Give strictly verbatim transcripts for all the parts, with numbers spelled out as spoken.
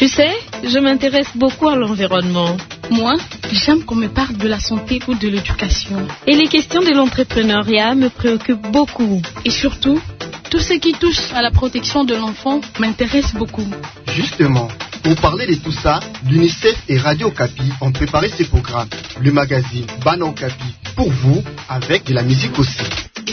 sais, je m'intéresse beaucoup à l'environnement. Moi, j'aime qu'on me parle de la santé ou de l'éducation. Et les questions de l'entrepreneuriat me préoccupent beaucoup. Et surtout, tout ce qui touche à la protection de l'enfant m'intéresse beaucoup. Justement, pour parler de tout ça, l'UNICEF et Radio Okapi ont préparé ces programmes. Le magazine Bana Okapi pour vous, avec de la musique aussi.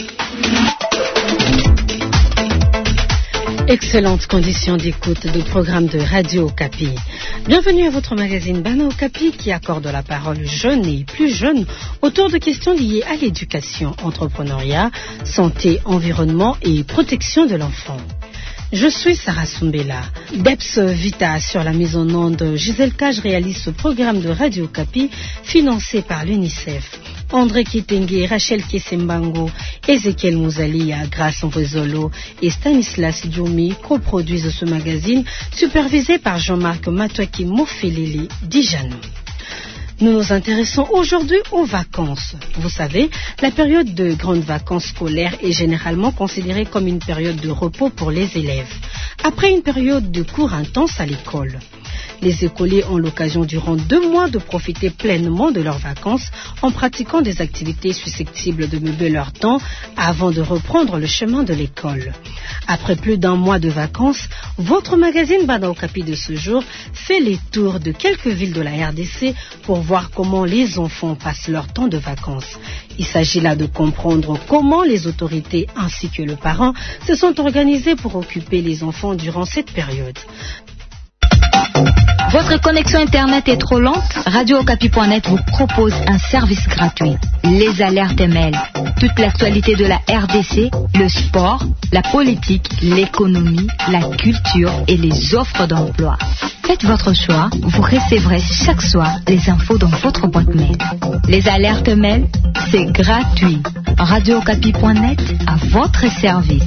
Excellentes conditions d'écoute du programme de Radio Okapi. Bienvenue à votre magazine Bana Okapi qui accorde la parole aux jeunes et plus jeunes autour de questions liées à l'éducation, entrepreneuriat, santé, environnement et protection de l'enfant. Je suis Sarah Soumbela. Deps Vita sur la mise en onde. Gisèle Cage réalise ce programme de Radio Okapi financé par l'UNICEF. André Kitenge, Rachel Kesembango, Ezekiel Mouzalia, Grace Mvozolo et Stanislas Djoumi coproduisent ce magazine supervisé par Jean-Marc Matouaki Mofelele Dijano. Nous nous intéressons aujourd'hui aux vacances. Vous savez, la période de grandes vacances scolaires est généralement considérée comme une période de repos pour les élèves, après une période de cours intenses à l'école. Les écoliers ont l'occasion durant deux mois de profiter pleinement de leurs vacances en pratiquant des activités susceptibles de meubler leur temps avant de reprendre le chemin de l'école. Après plus d'un mois de vacances, votre magazine Bana Okapi de ce jour fait les tours de quelques villes de la R D C pour voir comment les enfants passent leur temps de vacances. Il s'agit là de comprendre comment les autorités ainsi que le parent se sont organisés pour occuper les enfants durant cette période. Votre connexion Internet est trop lente? Radio Okapi point net vous propose un service gratuit. Les alertes mail. Toute l'actualité de la R D C, le sport, la politique, l'économie, la culture et les offres d'emploi. Faites votre choix, vous recevrez chaque soir les infos dans votre boîte mail. Les alertes mail, c'est gratuit. Radio Okapi point net à votre service.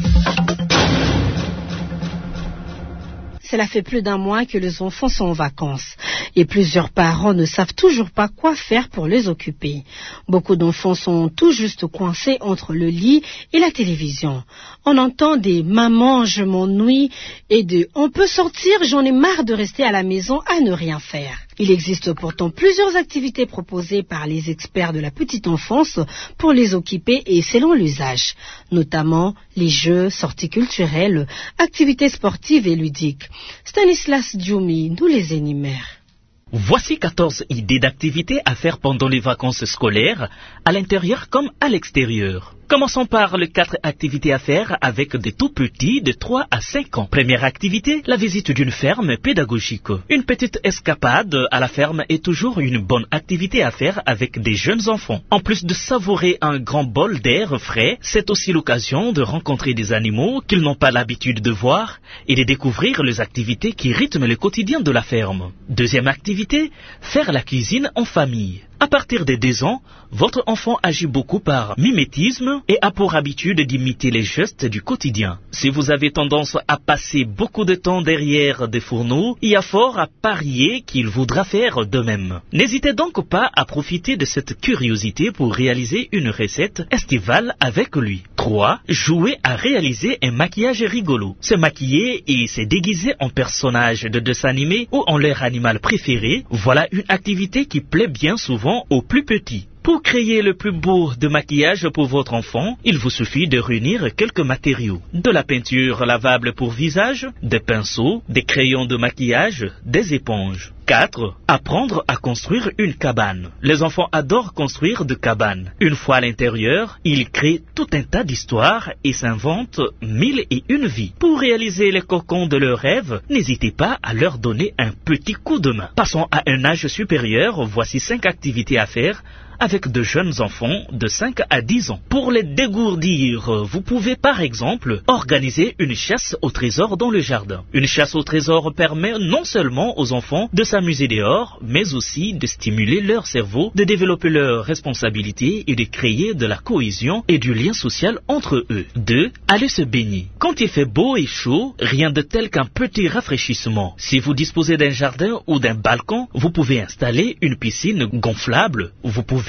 Cela fait plus d'un mois que les enfants sont en vacances et plusieurs parents ne savent toujours pas quoi faire pour les occuper. Beaucoup d'enfants sont tout juste coincés entre le lit et la télévision. On entend des « maman, je m'ennuie » et de « on peut sortir, j'en ai marre de rester à la maison à ne rien faire ». Il existe pourtant plusieurs activités proposées par les experts de la petite enfance pour les occuper et selon l'usage, notamment les jeux, sorties culturelles, activités sportives et ludiques. Stanislas Djoumi nous les énumère. Voici quatorze idées d'activités à faire pendant les vacances scolaires, à l'intérieur comme à l'extérieur. Commençons par les quatre activités à faire avec des tout petits de trois à cinq ans. Première activité, la visite d'une ferme pédagogique. Une petite escapade à la ferme est toujours une bonne activité à faire avec des jeunes enfants. En plus de savourer un grand bol d'air frais, c'est aussi l'occasion de rencontrer des animaux qu'ils n'ont pas l'habitude de voir et de découvrir les activités qui rythment le quotidien de la ferme. Deuxième activité, faire la cuisine en famille. À partir de deux ans, votre enfant agit beaucoup par mimétisme et a pour habitude d'imiter les gestes du quotidien. Si vous avez tendance à passer beaucoup de temps derrière des fourneaux, il y a fort à parier qu'il voudra faire de même. N'hésitez donc pas à profiter de cette curiosité pour réaliser une recette estivale avec lui. trois. Jouer à réaliser un maquillage rigolo. Se maquiller et se déguiser en personnage de dessin animé ou en leur animal préféré, voilà une activité qui plaît bien souvent aux plus petits. Pour créer le plus beau de maquillage pour votre enfant, il vous suffit de réunir quelques matériaux. De la peinture lavable pour visage, des pinceaux, des crayons de maquillage, des éponges. quatre. Apprendre à construire une cabane. Les enfants adorent construire des cabanes. Une fois à l'intérieur, ils créent tout un tas d'histoires et s'inventent mille et une vies. Pour réaliser les cocons de leurs rêves, n'hésitez pas à leur donner un petit coup de main. Passons à un âge supérieur, voici cinq activités à faire avec de jeunes enfants de cinq à dix ans. Pour les dégourdir, vous pouvez par exemple organiser une chasse au trésor dans le jardin. Une chasse au trésor permet non seulement aux enfants de s'amuser dehors, mais aussi de stimuler leur cerveau, de développer leurs responsabilités et de créer de la cohésion et du lien social entre eux. deux. Aller se baigner. Quand il fait beau et chaud, rien de tel qu'un petit rafraîchissement. Si vous disposez d'un jardin ou d'un balcon, vous pouvez installer une piscine gonflable. Vous pouvez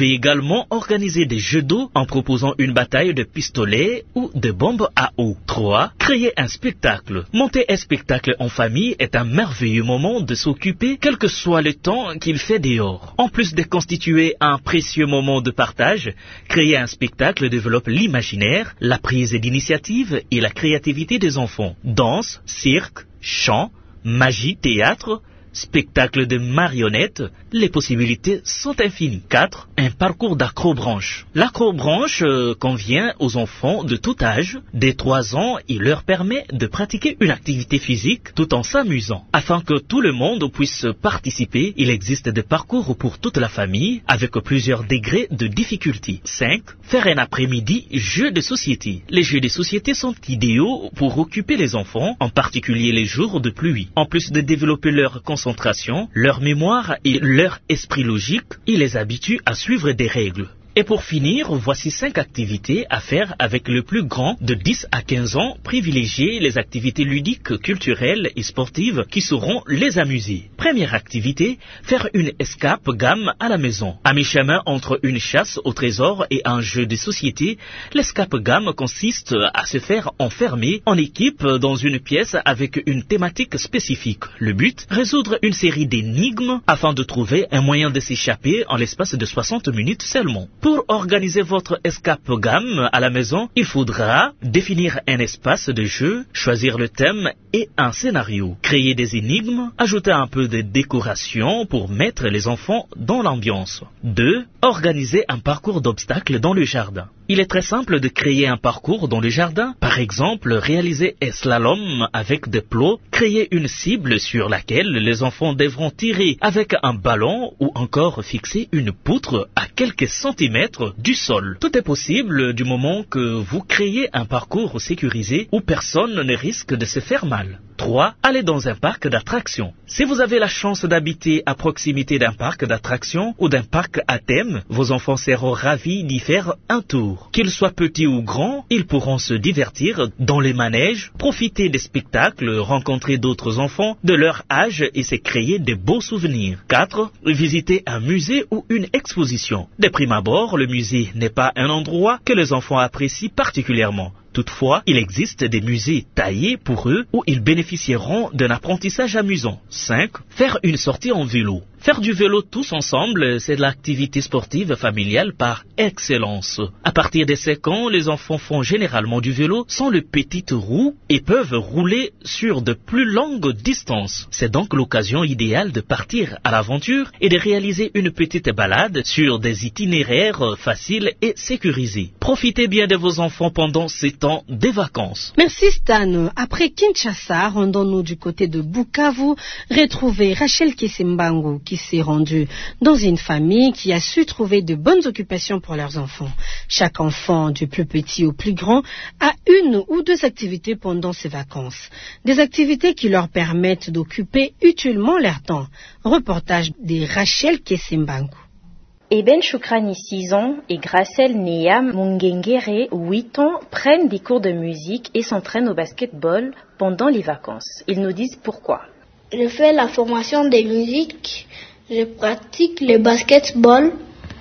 pouvez également organiser des jeux d'eau en proposant une bataille de pistolets ou de bombes à eau. trois. Créer un spectacle. Monter un spectacle en famille est un merveilleux moment de s'occuper, quel que soit le temps qu'il fait dehors. En plus de constituer un précieux moment de partage, créer un spectacle développe l'imaginaire, la prise d'initiative et la créativité des enfants. Danse, cirque, chant, magie, théâtre, spectacle de marionnettes, les possibilités sont infinies. quatre. Un parcours d'acrobranche. L'acrobranche euh, convient aux enfants de tout âge. Dès trois ans, il leur permet de pratiquer une activité physique tout en s'amusant. Afin que tout le monde puisse participer, il existe des parcours pour toute la famille avec plusieurs degrés de difficulté. cinq. Faire un après-midi jeu de société. Les jeux de société sont idéaux pour occuper les enfants, en particulier les jours de pluie. En plus de développer leur concentration, leur mémoire et leur esprit logique, il les habitue à suivre des règles. Et pour finir, voici cinq activités à faire avec le plus grand de dix à quinze ans. Privilégiez les activités ludiques, culturelles et sportives qui sauront les amuser. Première activité, faire une escape gamme à la maison. À mi-chemin entre une chasse au trésor et un jeu de société, l'escape gamme consiste à se faire enfermer en équipe dans une pièce avec une thématique spécifique. Le but, résoudre une série d'énigmes afin de trouver un moyen de s'échapper en l'espace de soixante minutes seulement. Pour organiser votre escape gamme à la maison, il faudra définir un espace de jeu, choisir le thème et un scénario, créer des énigmes, ajouter un peu de décoration pour mettre les enfants dans l'ambiance. deux. Organiser un parcours d'obstacles dans le jardin. Il est très simple de créer un parcours dans le jardin. Par exemple, réaliser un slalom avec des plots, créer une cible sur laquelle les enfants devront tirer avec un ballon ou encore fixer une poutre à quelques centimètres du sol. Tout est possible du moment que vous créez un parcours sécurisé où personne ne risque de se faire mal. trois. Aller dans un parc d'attractions. Si vous avez la chance d'habiter à proximité d'un parc d'attractions ou d'un parc à thème, vos enfants seront ravis d'y faire un tour. Qu'ils soient petits ou grands, ils pourront se divertir dans les manèges, profiter des spectacles, rencontrer d'autres enfants de leur âge et se créer de beaux souvenirs. quatre. Visiter un musée ou une exposition. De prime abord, le musée n'est pas un endroit que les enfants apprécient particulièrement. Toutefois, il existe des musées taillés pour eux où ils bénéficieront d'un apprentissage amusant. cinq. Faire une sortie en vélo. Faire du vélo tous ensemble, c'est de l'activité sportive familiale par excellence. À partir des cinq ans, les enfants font généralement du vélo sans le petit roue et peuvent rouler sur de plus longues distances. C'est donc l'occasion idéale de partir à l'aventure et de réaliser une petite balade sur des itinéraires faciles et sécurisés. Profitez bien de vos enfants pendant ces temps des vacances. Merci Stan. Après Kinshasa, rendons-nous du côté de Bukavu, retrouver Rachel Kesembangu qui s'est rendue dans une famille qui a su trouver de bonnes occupations pour leurs enfants. Chaque enfant, du plus petit au plus grand, a une ou deux activités pendant ses vacances. Des activités qui leur permettent d'occuper utilement leur temps. Reportage de Rachel Kesembangu. Eben Choukrani, six ans, et Gracel Nea Mungengere, huit ans, prennent des cours de musique et s'entraînent au basketball pendant les vacances. Ils nous disent pourquoi. Je fais la formation de musique, je pratique le basketball.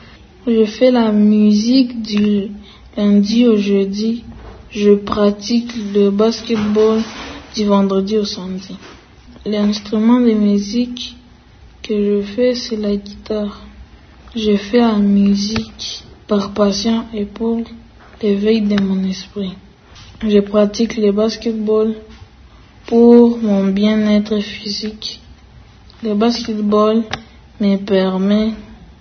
Je fais la musique du lundi au jeudi. Je pratique le basketball du vendredi au samedi. L'instrument de musique que je fais, c'est la guitare. Je fais la musique par passion et pour l'éveil de mon esprit. Je pratique le basketball pour mon bien-être physique. Le basketball me permet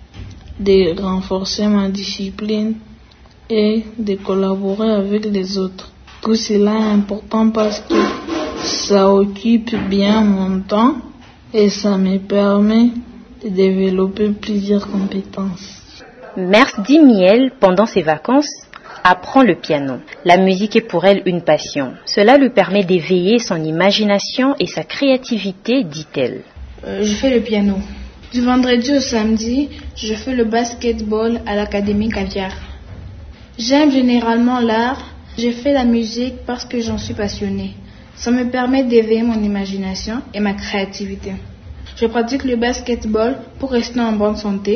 de renforcer ma discipline et de collaborer avec les autres. Tout cela est important parce que ça occupe bien mon temps et ça me permet de développer plusieurs compétences. Mers Dimiel, pendant ses vacances, apprend le piano. La musique est pour elle une passion. Cela lui permet d'éveiller son imagination et sa créativité, dit-elle. Euh, je fais le piano. Du vendredi au samedi, je fais le basketball à l'Académie Caviar. J'aime généralement l'art. Je fais la musique parce que j'en suis passionnée. Ça me permet d'éveiller mon imagination et ma créativité. Je pratique le basketball pour rester en bonne santé.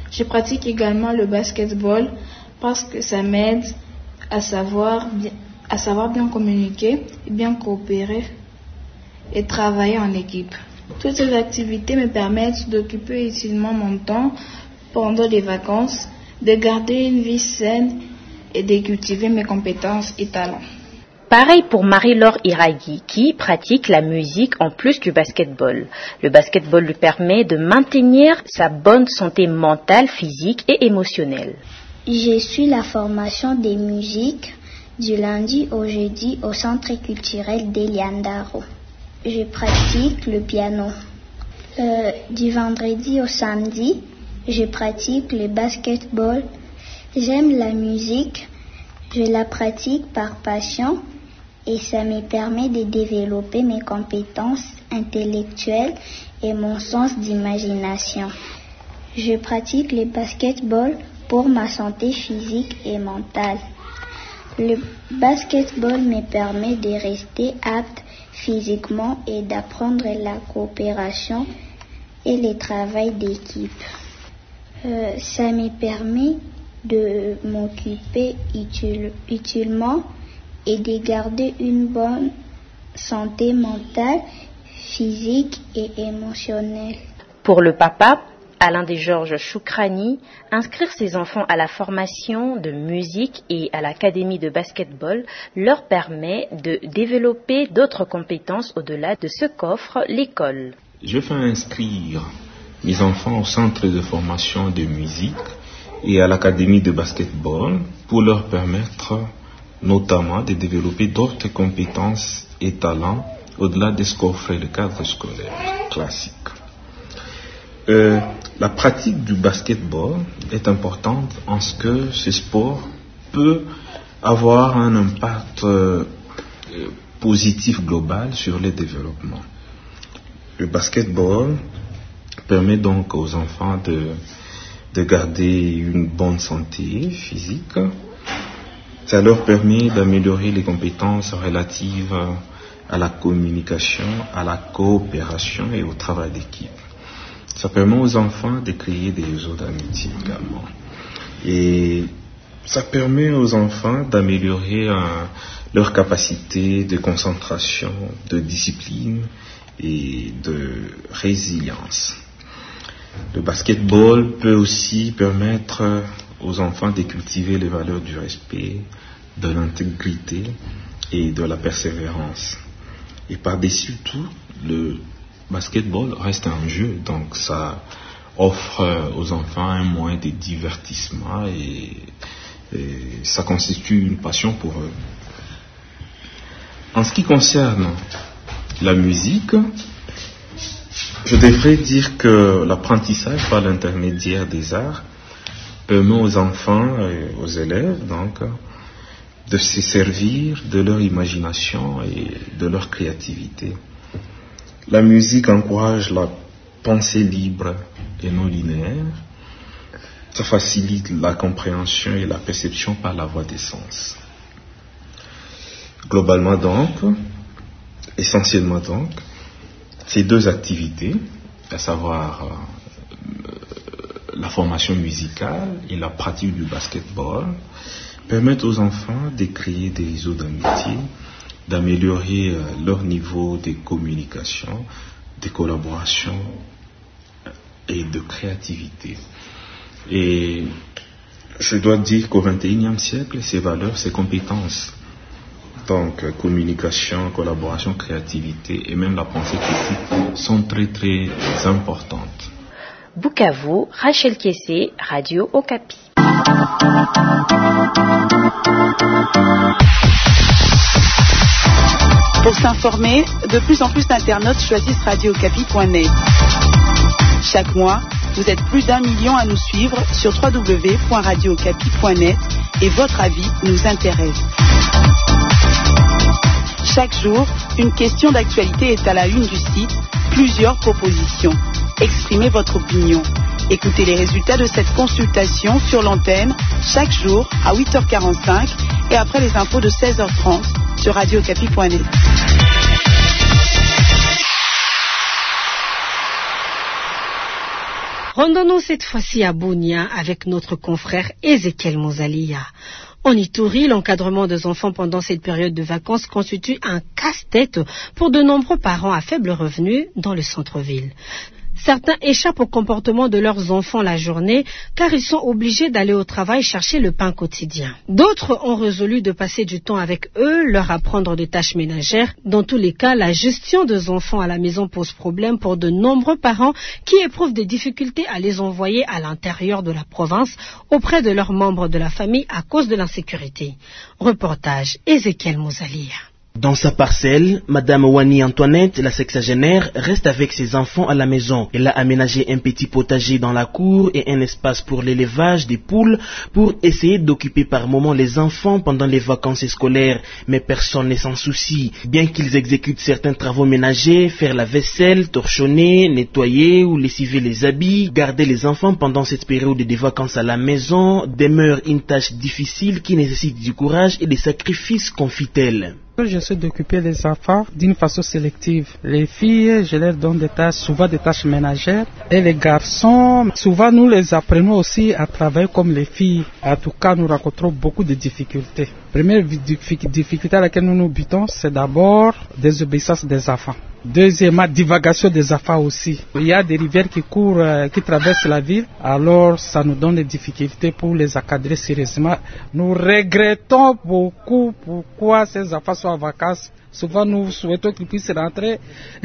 Je pratique également le basketball parce que ça m'aide à savoir bien, à savoir bien communiquer, bien coopérer et travailler en équipe. Toutes ces activités me permettent d'occuper utilement mon temps pendant les vacances, de garder une vie saine et de cultiver mes compétences et talents. Pareil pour Marie-Laure Iraghi qui pratique la musique en plus du basketball. Le basketball lui permet de maintenir sa bonne santé mentale, physique et émotionnelle. Je suis la formation des musiques du lundi au jeudi au centre culturel d'Eliandaro. Je pratique le piano. Euh, du vendredi au samedi, je pratique le basketball. J'aime la musique, je la pratique par passion et ça me permet de développer mes compétences intellectuelles et mon sens d'imagination. Je pratique le basketball pour ma santé physique et mentale. Le basketball me permet de rester apte physiquement et d'apprendre la coopération et le travail d'équipe. Euh, ça me permet de m'occuper utile, utilement et de garder une bonne santé mentale, physique et émotionnelle. Pour le papa, Alain Desgeorges Choukrani, inscrire ses enfants à la formation de musique et à l'académie de basketball leur permet de développer d'autres compétences au-delà de ce qu'offre l'école. Je fais inscrire mes enfants au centre de formation de musique et à l'académie de basketball pour leur permettre notamment de développer d'autres compétences et talents au-delà de ce qu'offre le cadre scolaire classique. Euh, la pratique du basketball est importante en ce que ce sport peut avoir un impact euh, positif global sur le développement. Le basketball permet donc aux enfants de, de garder une bonne santé physique. Ça leur permet d'améliorer les compétences relatives à la communication, à la coopération et au travail d'équipe. Ça permet aux enfants de créer des réseaux d'amitié également. Et ça permet aux enfants d'améliorer euh, leur capacité de concentration, de discipline et de résilience. Le basketball peut aussi permettre aux enfants de cultiver les valeurs du respect, de l'intégrité et de la persévérance. Et par-dessus tout, le basketball reste un jeu, donc ça offre aux enfants un moyen de divertissement et, et ça constitue une passion pour eux. En ce qui concerne la musique, je devrais dire que l'apprentissage par l'intermédiaire des arts permet aux enfants et aux élèves donc de se servir de leur imagination et de leur créativité. La musique encourage la pensée libre et non linéaire. Ça facilite la compréhension et la perception par la voie des sens. Globalement donc, essentiellement donc, ces deux activités, à savoir euh, la formation musicale et la pratique du basketball, permettent aux enfants de créer des réseaux d'amitié, d'améliorer euh, leur niveau de communication, de collaboration et de créativité. Et je dois dire qu'au vingt et unième siècle, ces valeurs, ces compétences, donc communication, collaboration, créativité et même la pensée critique sont très très importantes. Bukavu, Rachel Kessé, Radio Okapi. Pour s'informer, de plus en plus d'internautes choisissent radio okapi point net. Chaque mois, vous êtes plus d'un million à nous suivre sur w w w point radio okapi point net et votre avis nous intéresse. Chaque jour, une question d'actualité est à la une du site, plusieurs propositions. Exprimez votre opinion. Écoutez les résultats de cette consultation sur l'antenne chaque jour à huit heures quarante-cinq et après les infos de seize heures trente sur radio okapi point net. Rendons-nous cette fois-ci à Bunia avec notre confrère Ezekiel Mozalia. En Ituri, l'encadrement des enfants pendant cette période de vacances constitue un casse-tête pour de nombreux parents à faible revenu dans le centre-ville. Certains échappent au comportement de leurs enfants la journée car ils sont obligés d'aller au travail chercher le pain quotidien. D'autres ont résolu de passer du temps avec eux, leur apprendre des tâches ménagères. Dans tous les cas, la gestion des enfants à la maison pose problème pour de nombreux parents qui éprouvent des difficultés à les envoyer à l'intérieur de la province auprès de leurs membres de la famille à cause de l'insécurité. Reportage Ezekiel Mozalia. Dans sa parcelle, Madame Wani Antoinette, la sexagénaire, reste avec ses enfants à la maison. Elle a aménagé un petit potager dans la cour et un espace pour l'élevage des poules pour essayer d'occuper par moment les enfants pendant les vacances scolaires. Mais personne n'est sans souci. Bien qu'ils exécutent certains travaux ménagers, faire la vaisselle, torchonner, nettoyer ou lessiver les habits, garder les enfants pendant cette période des vacances à la maison demeure une tâche difficile qui nécessite du courage et des sacrifices, confie-t-elle. J'essaie d'occuper les enfants d'une façon sélective. Les filles, je leur donne des tâches, souvent des tâches ménagères. Et les garçons, souvent nous les apprenons aussi à travailler comme les filles. En tout cas, nous rencontrons beaucoup de difficultés. Première difficulté à laquelle nous nous butons, c'est d'abord désobéissance des enfants. Deuxièmement, divagation des enfants aussi. Il y a des rivières qui courent, euh, qui traversent la ville, alors ça nous donne des difficultés pour les encadrer sérieusement. Nous regrettons beaucoup pourquoi ces enfants sont en vacances. Souvent, nous souhaitons qu'ils puissent rentrer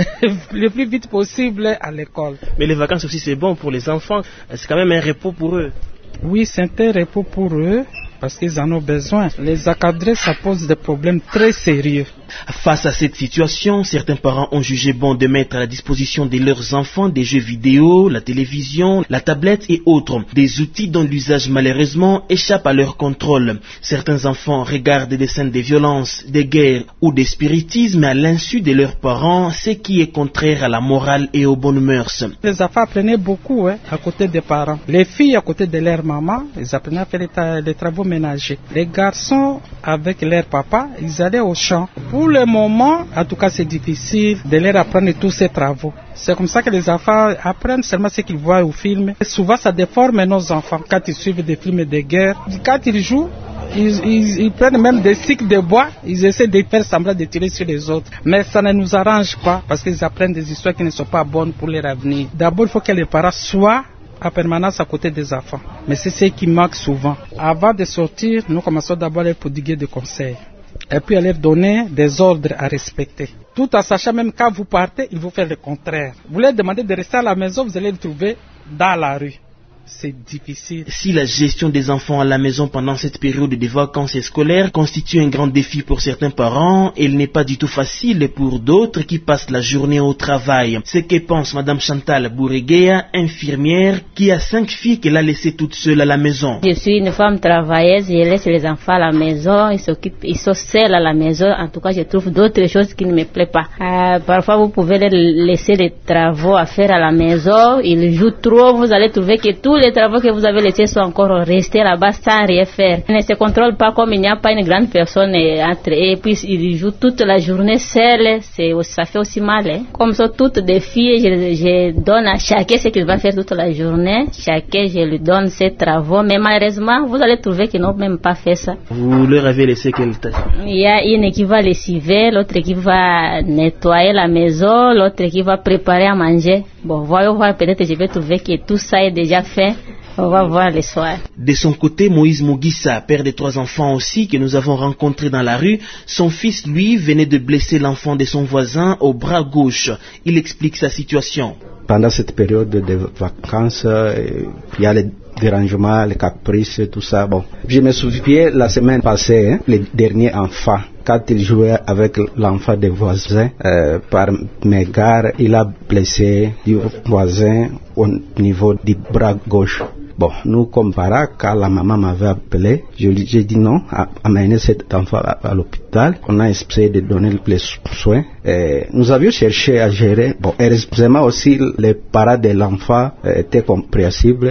le plus vite possible à l'école. Mais les vacances aussi, c'est bon pour les enfants. C'est quand même un repos pour eux. Oui, c'est un repos pour eux. Parce qu'ils en ont besoin. Les encadrer, ça pose des problèmes très sérieux. Face à cette situation, certains parents ont jugé bon de mettre à la disposition de leurs enfants des jeux vidéo, la télévision, la tablette et autres. Des outils dont l'usage malheureusement échappe à leur contrôle. Certains enfants regardent des scènes de violence, de guerre ou de spiritisme à l'insu de leurs parents, ce qui est contraire à la morale et aux bonnes mœurs. Les enfants apprenaient beaucoup hein, à côté des parents. Les filles à côté de leur maman, ils apprenaient à faire les, ta- les travaux ménagers. Les garçons avec leur papa, ils allaient au champ. Pour le moment, en tout cas c'est difficile de leur apprendre tous ces travaux. C'est comme ça que les enfants apprennent seulement ce qu'ils voient au film. Et souvent ça déforme nos enfants quand ils suivent des films de guerre. Quand ils jouent, Ils, ils, ils prennent même des sticks de bois, ils essaient de faire semblant de tirer sur les autres. Mais ça ne nous arrange pas parce qu'ils apprennent des histoires qui ne sont pas bonnes pour leur avenir. D'abord, il faut que les parents soient en permanence à côté des enfants. Mais c'est ce qui manque souvent. Avant de sortir, nous commençons d'abord à leur prodiguer des conseils. Et puis à leur donner des ordres à respecter. Tout en sachant même quand vous partez, ils vont faire le contraire. Vous leur demandez de rester à la maison, vous allez le trouver dans la rue. C'est difficile. Si la gestion des enfants à la maison pendant cette période de vacances scolaires constitue un grand défi pour certains parents, elle n'est pas du tout facile pour d'autres qui passent la journée au travail. C'est ce que pense Madame Chantal Bouriguea, infirmière, qui a cinq filles qu'elle a laissées toutes seules à la maison. Je suis une femme travailleuse, je laisse les enfants à la maison, ils s'occupent, ils sont seuls à la maison. En tout cas, je trouve d'autres choses qui ne me plaisent pas. Euh, parfois, vous pouvez les laisser les travaux à faire à la maison, ils jouent trop, vous allez trouver que tout Tous les travaux que vous avez laissés sont encore restés là-bas sans rien faire. Ils ne se contrôlent pas comme il n'y a pas une grande personne entre eux. Et puis ils jouent toute la journée seuls. C'est, ça fait aussi mal. Hein. Comme ça, toutes des filles, je, je donne à chacun ce qu'il va faire toute la journée. Chacun, je lui donne ses travaux. Mais malheureusement, vous allez trouver qu'ils n'ont même pas fait ça. Vous leur avez laissé quelle tâche? Il y a une qui va lessiver, l'autre qui va nettoyer la maison, l'autre qui va préparer à manger. Bon, voyons voir, peut-être je vais trouver que tout ça est déjà fait. On va voir le soir. De son côté, Moïse Mugissa, père de trois enfants aussi que nous avons rencontrés dans la rue, son fils, lui, venait de blesser l'enfant de son voisin au bras gauche. Il explique sa situation. Pendant cette période de vacances, il y a les dérangements, les caprices, tout ça. Bon, je me souviens la semaine passée, hein, le dernier enfant, quand il jouait avec l'enfant des voisins, euh, par mégarde, il a blessé le voisin au niveau du bras gauche. Bon, nous comme parents, quand la maman m'avait appelé, je lui ai dit non, amener cet enfant à, à l'hôpital. On a essayé de donner les soins. Et nous avions cherché à gérer. Bon, heureusement aussi, les parents de l'enfant étaient compréhensibles.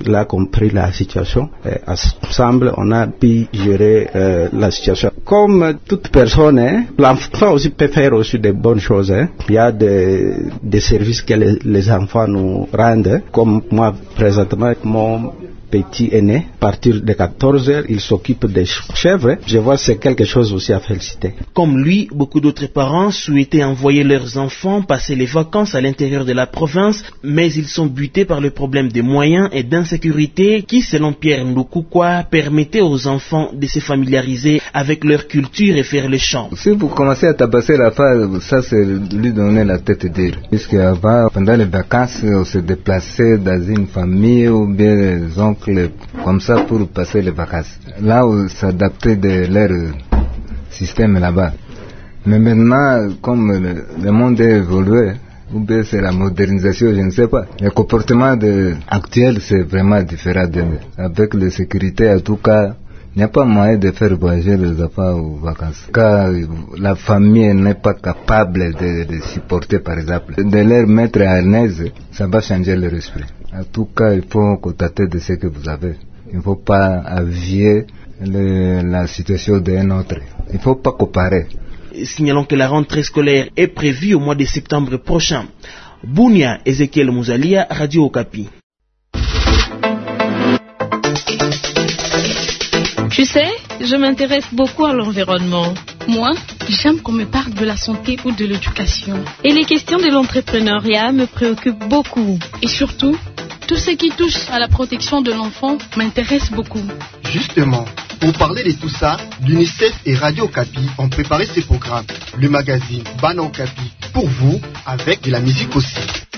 il a compris la situation. Et ensemble, on a pu gérer euh, la situation. Comme toute personne, hein, l'enfant aussi peut faire aussi de bonnes choses. Hein. Il y a des, des services que les, les enfants nous rendent. Hein. Comme moi, présentement, mon petit aîné, à partir de quatorze heures, il s'occupe des chèvres. Je vois que c'est quelque chose aussi à féliciter. Comme lui, beaucoup d'autres parents souhaitaient envoyer leurs enfants passer les vacances à l'intérieur de la province, mais ils sont butés par le problème des moyens et d'insécurité qui, selon Pierre Ndoukoukoua, permettait aux enfants de se familiariser avec leur culture et faire le chant. Si vous commencez à tabasser la femme, ça c'est lui donner la tête d'île. Puisqu'avant, pendant les vacances, on se déplaçait dans une famille ou bien les oncles comme ça pour passer les vacances. Là où s'adapter de leur système là-bas. Mais maintenant, comme le, le monde est évolué, ou bien c'est la modernisation, je ne sais pas. Le comportement de, actuel, c'est vraiment différent. De, avec la sécurité, en tout cas, il n'y a pas moyen de faire voyager les enfants aux vacances. Quand la famille n'est pas capable de, de supporter, par exemple, de leur mettre à l'aise, ça va changer leur esprit. En tout cas, il faut contacter de ce que vous avez. Il ne faut pas avier le, la situation d'un autre. Il ne faut pas comparer. Signalons que la rentrée scolaire est prévue au mois de septembre prochain. Bounia, Ezekiel Mouzalia, Radio Okapi. Tu sais, je m'intéresse beaucoup à l'environnement. Moi, j'aime qu'on me parle de la santé ou de l'éducation. Et les questions de l'entrepreneuriat me préoccupent beaucoup. Et surtout, tout ce qui touche à la protection de l'enfant m'intéresse beaucoup. Justement, pour parler de tout ça, l'UNICEF et Radio Okapi ont préparé ces programmes. Le magazine Bana Okapi pour vous, avec de la musique aussi.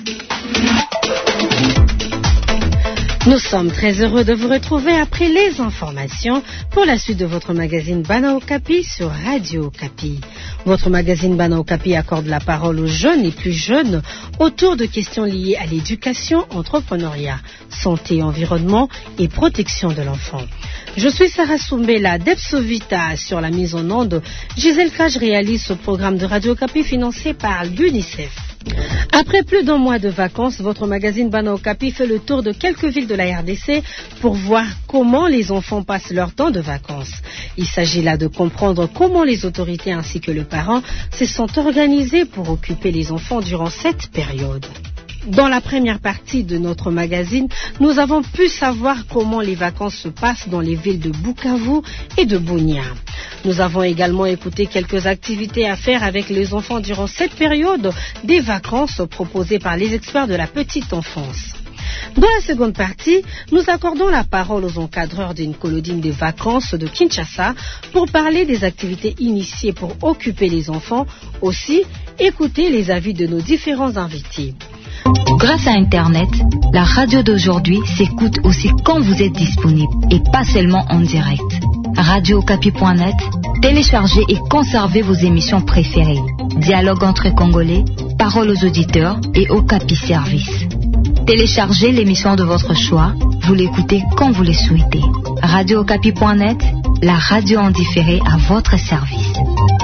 Nous sommes très heureux de vous retrouver après les informations pour la suite de votre magazine Bana Okapi sur Radio Okapi. Votre magazine Bana Okapi accorde la parole aux jeunes et plus jeunes autour de questions liées à l'éducation, entrepreneuriat, santé, environnement et protection de l'enfant. Je suis Sarah Soumbela d'Epsovita sur la mise en onde. Gisèle Cage réalise ce programme de Radio Okapi financé par l'UNICEF. Après plus d'un mois de vacances, votre magazine Bana Okapi fait le tour de quelques villes de la R D C pour voir comment les enfants passent leur temps de vacances. Il s'agit là de comprendre comment les autorités ainsi que les parents se sont organisés pour occuper les enfants durant cette période. Dans la première partie de notre magazine, nous avons pu savoir comment les vacances se passent dans les villes de Bukavu et de Bunia. Nous avons également écouté quelques activités à faire avec les enfants durant cette période des vacances proposées par les experts de la petite enfance. Dans la seconde partie, nous accordons la parole aux encadreurs d'une colonie de vacances de Kinshasa pour parler des activités initiées pour occuper les enfants, aussi écouter les avis de nos différents invités. Grâce à Internet, la radio d'aujourd'hui s'écoute aussi quand vous êtes disponible et pas seulement en direct. radio okapi point net, téléchargez et conservez vos émissions préférées. Dialogue entre Congolais, paroles aux auditeurs et Okapi Service. Téléchargez l'émission de votre choix, vous l'écoutez quand vous le souhaitez. radio okapi point net, la radio en différé à votre service.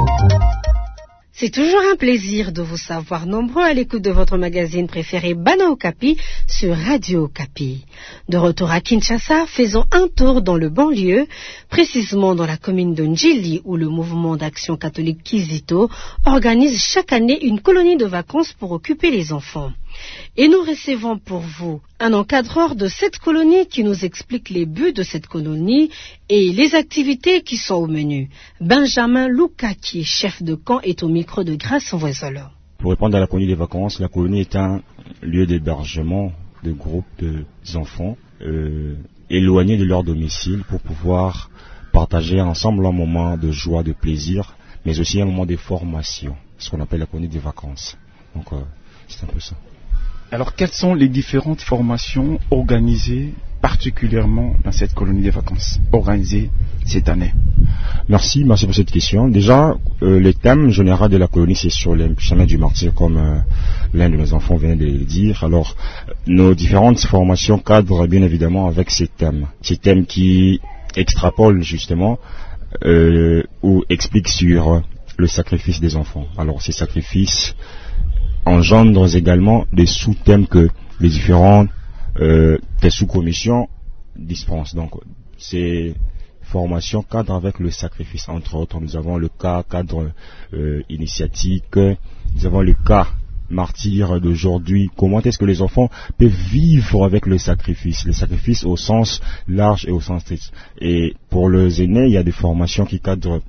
C'est toujours un plaisir de vous savoir nombreux à l'écoute de votre magazine préféré Bana Okapi sur Radio Okapi. De retour à Kinshasa, faisons un tour dans le banlieue, précisément dans la commune de Ndjili où le mouvement d'action catholique Kizito organise chaque année une colonie de vacances pour occuper les enfants. Et nous recevons pour vous un encadreur de cette colonie qui nous explique les buts de cette colonie et les activités qui sont au menu. Benjamin Louka, qui est chef de camp, est au micro de Grâce Voisolo. Pour répondre à la colonie des vacances, la colonie est un lieu d'hébergement de groupes d'enfants euh, éloignés de leur domicile pour pouvoir partager ensemble un moment de joie, de plaisir, mais aussi un moment de formation, ce qu'on appelle la colonie des vacances. Donc euh, c'est un peu ça. Alors, quelles sont les différentes formations organisées particulièrement dans cette colonie des vacances, organisées cette année? Merci, merci pour cette question. Déjà, euh, le thème général de la colonie, c'est sur le chemin du martyr, comme euh, l'un de nos enfants venait de le dire. Alors, nos différentes formations cadrent bien évidemment avec ces thèmes. Ces thèmes qui extrapolent justement euh, ou expliquent sur le sacrifice des enfants. Alors, ces sacrifices engendrent également des sous-thèmes que les différents euh, des sous-commissions dispensent. Donc, c'est formation cadre avec le sacrifice, entre autres. Nous avons le cas cadre euh, initiatique, nous avons le cas martyr d'aujourd'hui. Comment est-ce que les enfants peuvent vivre avec le sacrifice, le sacrifice au sens large et au sens strict. Et pour les aînés, il y a des formations qui cadrent,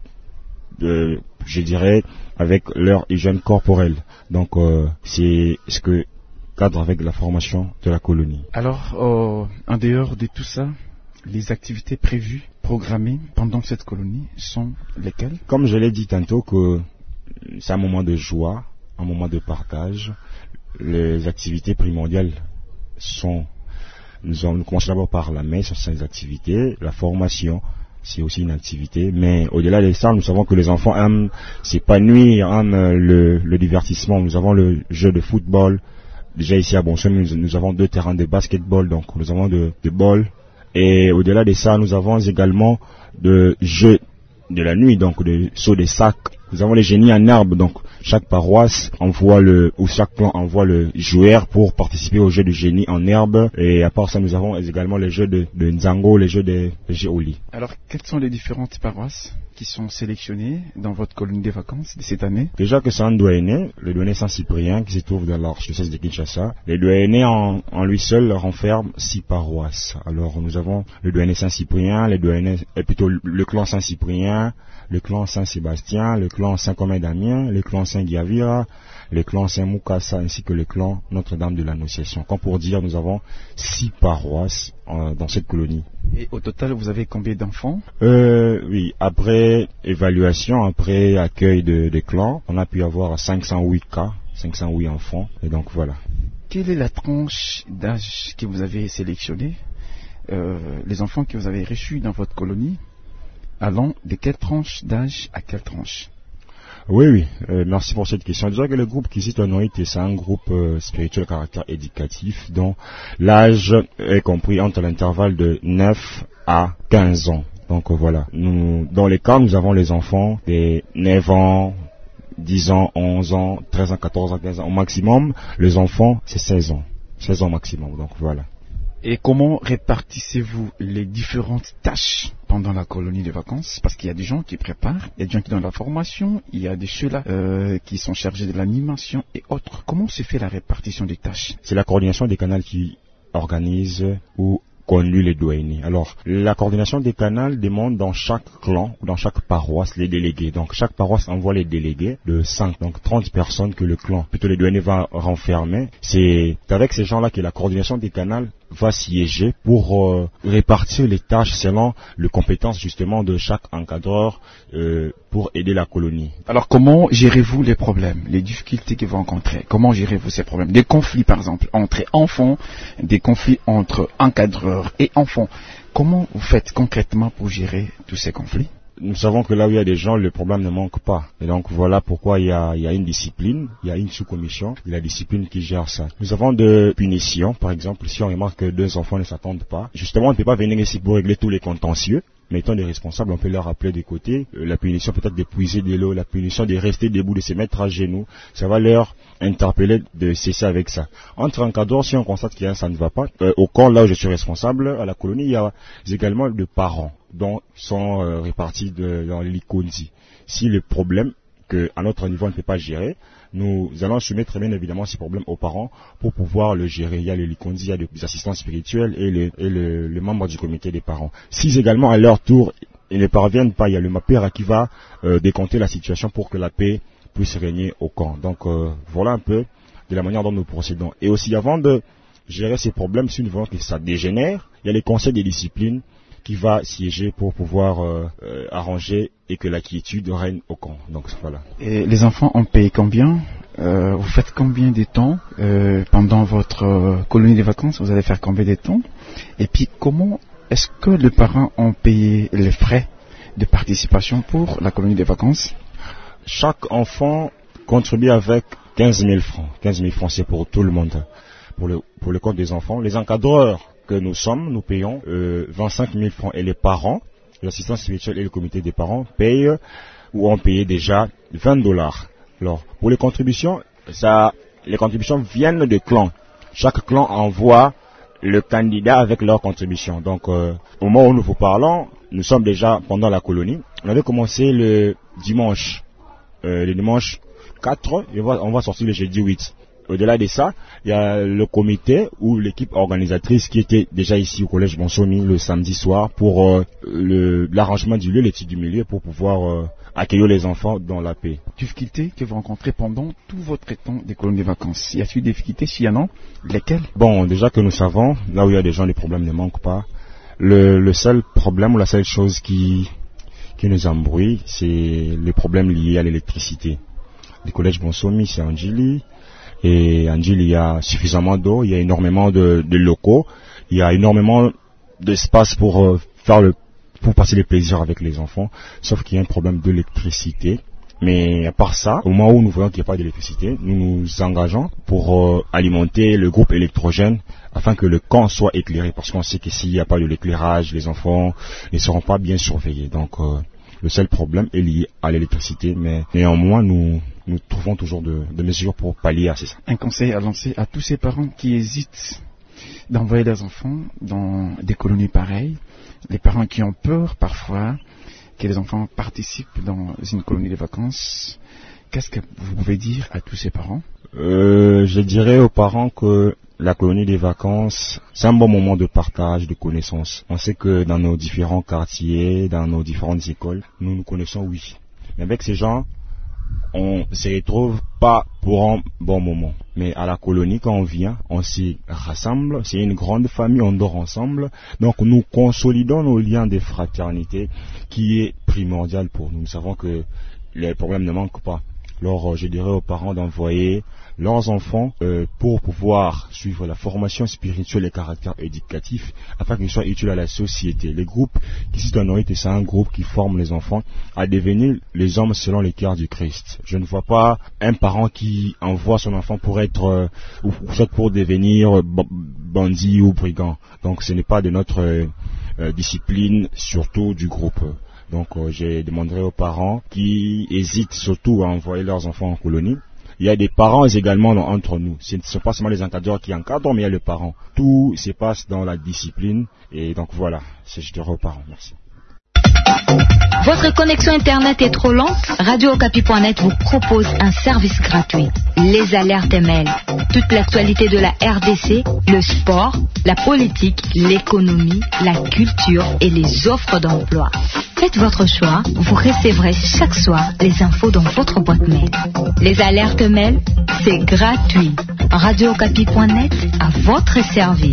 euh, je dirais, avec leur hygiène corporelle. Donc, euh, c'est ce que cadre avec la formation de la colonie. Alors, euh, en dehors de tout ça, les activités prévues, programmées pendant cette colonie sont lesquelles? Comme je l'ai dit tantôt, que c'est un moment de joie, un moment de partage. Les activités primordiales sont, nous, avons, nous commençons d'abord par la messe, ce sont les activités, la formation, c'est aussi une activité, mais au-delà de ça, nous savons que les enfants aiment s'épanouir, aiment le, le divertissement. Nous avons le jeu de football. Déjà ici à Bonsoir, nous, nous avons deux terrains de basketball, donc nous avons de, de ball. Et au-delà de ça, nous avons également de jeux de la nuit, donc de sauts de sacs. Nous avons les génies en herbe, donc chaque paroisse envoie le, ou chaque clan envoie le joueur pour participer au jeu de génie en herbe. Et à part ça, nous avons également les jeux de, de Nzango, les jeux de Géoli. Alors, quelles sont les différentes paroisses qui sont sélectionnées dans votre colonie de vacances de cette année? Déjà que c'est un Douainé, le Douainé Saint-Cyprien, qui se trouve dans l'archidiocèse de Kinshasa. Le Douainé en, en lui seul renferme six paroisses. Alors, nous avons le Douainé Saint-Cyprien, le Douainé, et plutôt le clan Saint-Cyprien, le clan Saint-Sébastien, le clan Saint-Comin-Damien, le clan Saint-Giavira, le clan Saint-Moukassa ainsi que le clan Notre-Dame de l'Annonciation. Comme pour dire, nous avons six paroisses euh, dans cette colonie. Et au total, vous avez combien d'enfants? euh, Oui, après évaluation, après accueil de, de clans, on a pu avoir cinq cent huit cas, cinq cent huit enfants, et donc voilà. Quelle est la tranche d'âge que vous avez sélectionnée, euh, les enfants que vous avez reçus dans votre colonie, allant de quelle tranche d'âge à quelle tranche? Oui, oui, euh, merci pour cette question. Déjà que le groupe qui cite Noïté, c'est un groupe euh, spirituel à caractère éducatif dont l'âge est compris entre l'intervalle de neuf à quinze ans. Donc euh, voilà, nous, dans les cas, nous avons les enfants des neuf ans, dix ans, onze ans, treize ans, quatorze ans, quinze ans. Au maximum, les enfants, c'est seize ans. seize ans maximum, donc voilà. Et comment répartissez-vous les différentes tâches pendant la colonie de vacances? Parce qu'il y a des gens qui préparent, il y a des gens qui donnent la formation, il y a des ceux-là euh, qui sont chargés de l'animation et autres. Comment se fait la répartition des tâches? C'est la coordination des canaux qui organise ou conduit les douaniers. Alors, la coordination des canaux demande dans chaque clan ou dans chaque paroisse les délégués. Donc, chaque paroisse envoie les délégués de cinq, donc trente personnes que le clan, plutôt les douaniers, va renfermer. C'est avec ces gens-là que la coordination des canaux va siéger pour euh, répartir les tâches selon les compétences justement de chaque encadreur euh, pour aider la colonie. Alors comment gérez-vous les problèmes, les difficultés que vous rencontrez? Comment gérez-vous ces problèmes? Des conflits par exemple entre enfants, des conflits entre encadreurs et enfants. Comment vous faites concrètement pour gérer tous ces conflits? Nous savons que là où il y a des gens, le problème ne manque pas. Et donc voilà pourquoi il y a, il y a une discipline, il y a une sous-commission, il y a la discipline qui gère ça. Nous avons des punitions, par exemple, si on remarque que deux enfants ne s'attendent pas. Justement, on ne peut pas venir ici pour régler tous les contentieux. Mais étant des responsables, on peut leur rappeler des côtés. Euh, la punition peut-être d'épuiser de l'eau, la punition de rester debout, de se mettre à genoux. Ça va leur interpeller de cesser avec ça. Entre encadreurs, si on constate qu'il y a un ça ne va pas, euh, au camp là où je suis responsable, à la colonie, il y a également des parents dont sont euh, répartis de, dans les Likondi. Si le problème qu'à notre niveau on ne peut pas gérer, nous allons soumettre bien évidemment ces problèmes aux parents pour pouvoir le gérer. Il y a les Likondi, il y a des assistants spirituels et les, et le, les membres du comité des parents. Si également à leur tour ils ne parviennent pas, il y a le mapère qui va euh, décompter la situation pour que la paix puisse régner au camp. Donc euh, voilà un peu de la manière dont nous procédons. Et aussi avant de gérer ces problèmes, si nous voulons que ça dégénère, il y a les conseils des disciplines qui va siéger pour pouvoir euh, euh, arranger et que la quiétude règne au camp. Donc voilà. Et les enfants ont payé combien? euh, Vous faites combien de temps euh, pendant votre euh, colonie de vacances? Vous allez faire combien de temps? Et puis comment est-ce que les parents ont payé les frais de participation pour la colonie de vacances? Chaque enfant contribue avec quinze mille francs. quinze mille francs, c'est pour tout le monde. Pour le, pour le compte des enfants. Les encadreurs que nous sommes, nous payons euh, vingt-cinq mille francs. Et les parents, l'assistance spirituelle et le comité des parents payent ou ont payé déjà vingt dollars. Alors, pour les contributions, ça, les contributions viennent de clans. Chaque clan envoie le candidat avec leur contribution. Donc, euh, au moment où nous vous parlons, nous sommes déjà pendant la colonie. On avait commencé le dimanche, euh, le dimanche quatre, et on va sortir le jeudi huit. Au-delà de ça, il y a le comité ou l'équipe organisatrice qui était déjà ici au collège Bonsomi le samedi soir pour euh, le, l'arrangement du lieu, l'étude du milieu pour pouvoir euh, accueillir les enfants dans la paix. Difficultés que vous rencontrez pendant tout votre temps des colonies de vacances. Y a-t-il des difficultés? S'il y en a, lesquelles? Bon, déjà que nous savons, là où il y a des gens, les problèmes ne manquent pas. Le, le seul problème ou la seule chose qui, qui nous embrouille, c'est les problèmes liés à l'électricité. Le collège Bonsomi, c'est en Djili. Et en Djili, il y a suffisamment d'eau, il y a énormément de, de locaux, il y a énormément d'espace pour euh, faire le, pour passer les plaisirs avec les enfants, sauf qu'il y a un problème d'électricité. Mais à part ça, au moment où nous voyons qu'il n'y a pas d'électricité, nous nous engageons pour euh, alimenter le groupe électrogène afin que le camp soit éclairé, parce qu'on sait que s'il n'y a pas de l'éclairage, les enfants ne seront pas bien surveillés. Donc euh, le seul problème est lié à l'électricité, mais néanmoins nous nous trouvons toujours de, de mesures pour pallier à ça. Un conseil à lancer à tous ces parents qui hésitent d'envoyer leurs enfants dans des colonies pareilles, les parents qui ont peur parfois que les enfants participent dans une colonie de vacances. Qu'est-ce que vous pouvez dire à tous ces parents? euh, Je dirais aux parents que la colonie des vacances, c'est un bon moment de partage, de connaissances. On sait que dans nos différents quartiers, dans nos différentes écoles, nous nous connaissons, oui. Mais avec ces gens, on se retrouve pas pour un bon moment. Mais à la colonie, quand on vient, on s'y rassemble, c'est une grande famille, on dort ensemble. Donc nous consolidons nos liens de fraternité qui est primordial pour nous. Nous savons que les problèmes ne manquent pas. Alors je dirais aux parents d'envoyer leurs enfants euh, pour pouvoir suivre la formation spirituelle et caractère éducatif afin qu'ils soient utiles à la société. Les groupes qui citent en Noïte, c'est un groupe qui forme les enfants à devenir les hommes selon les cœurs du Christ. Je ne vois pas un parent qui envoie son enfant pour être euh, ou soit pour devenir bandit ou brigand. Donc ce n'est pas de notre euh, euh, discipline, surtout du groupe. Donc euh, je demanderai aux parents qui hésitent surtout à envoyer leurs enfants en colonie. Il y a des parents également entre nous. Ce ne sont pas seulement les encadreurs qui encadrent, mais il y a le parent. Tout se passe dans la discipline. Et donc voilà, c'est je dirais aux parents. Merci. Votre connexion Internet est trop lente? Radio Okapi point net vous propose un service gratuit. Les alertes mail. Toute l'actualité de la R D C, le sport, la politique, l'économie, la culture et les offres d'emploi. Faites votre choix, vous recevrez chaque soir les infos dans votre boîte mail. Les alertes mail, c'est gratuit. Radio Okapi point net à votre service.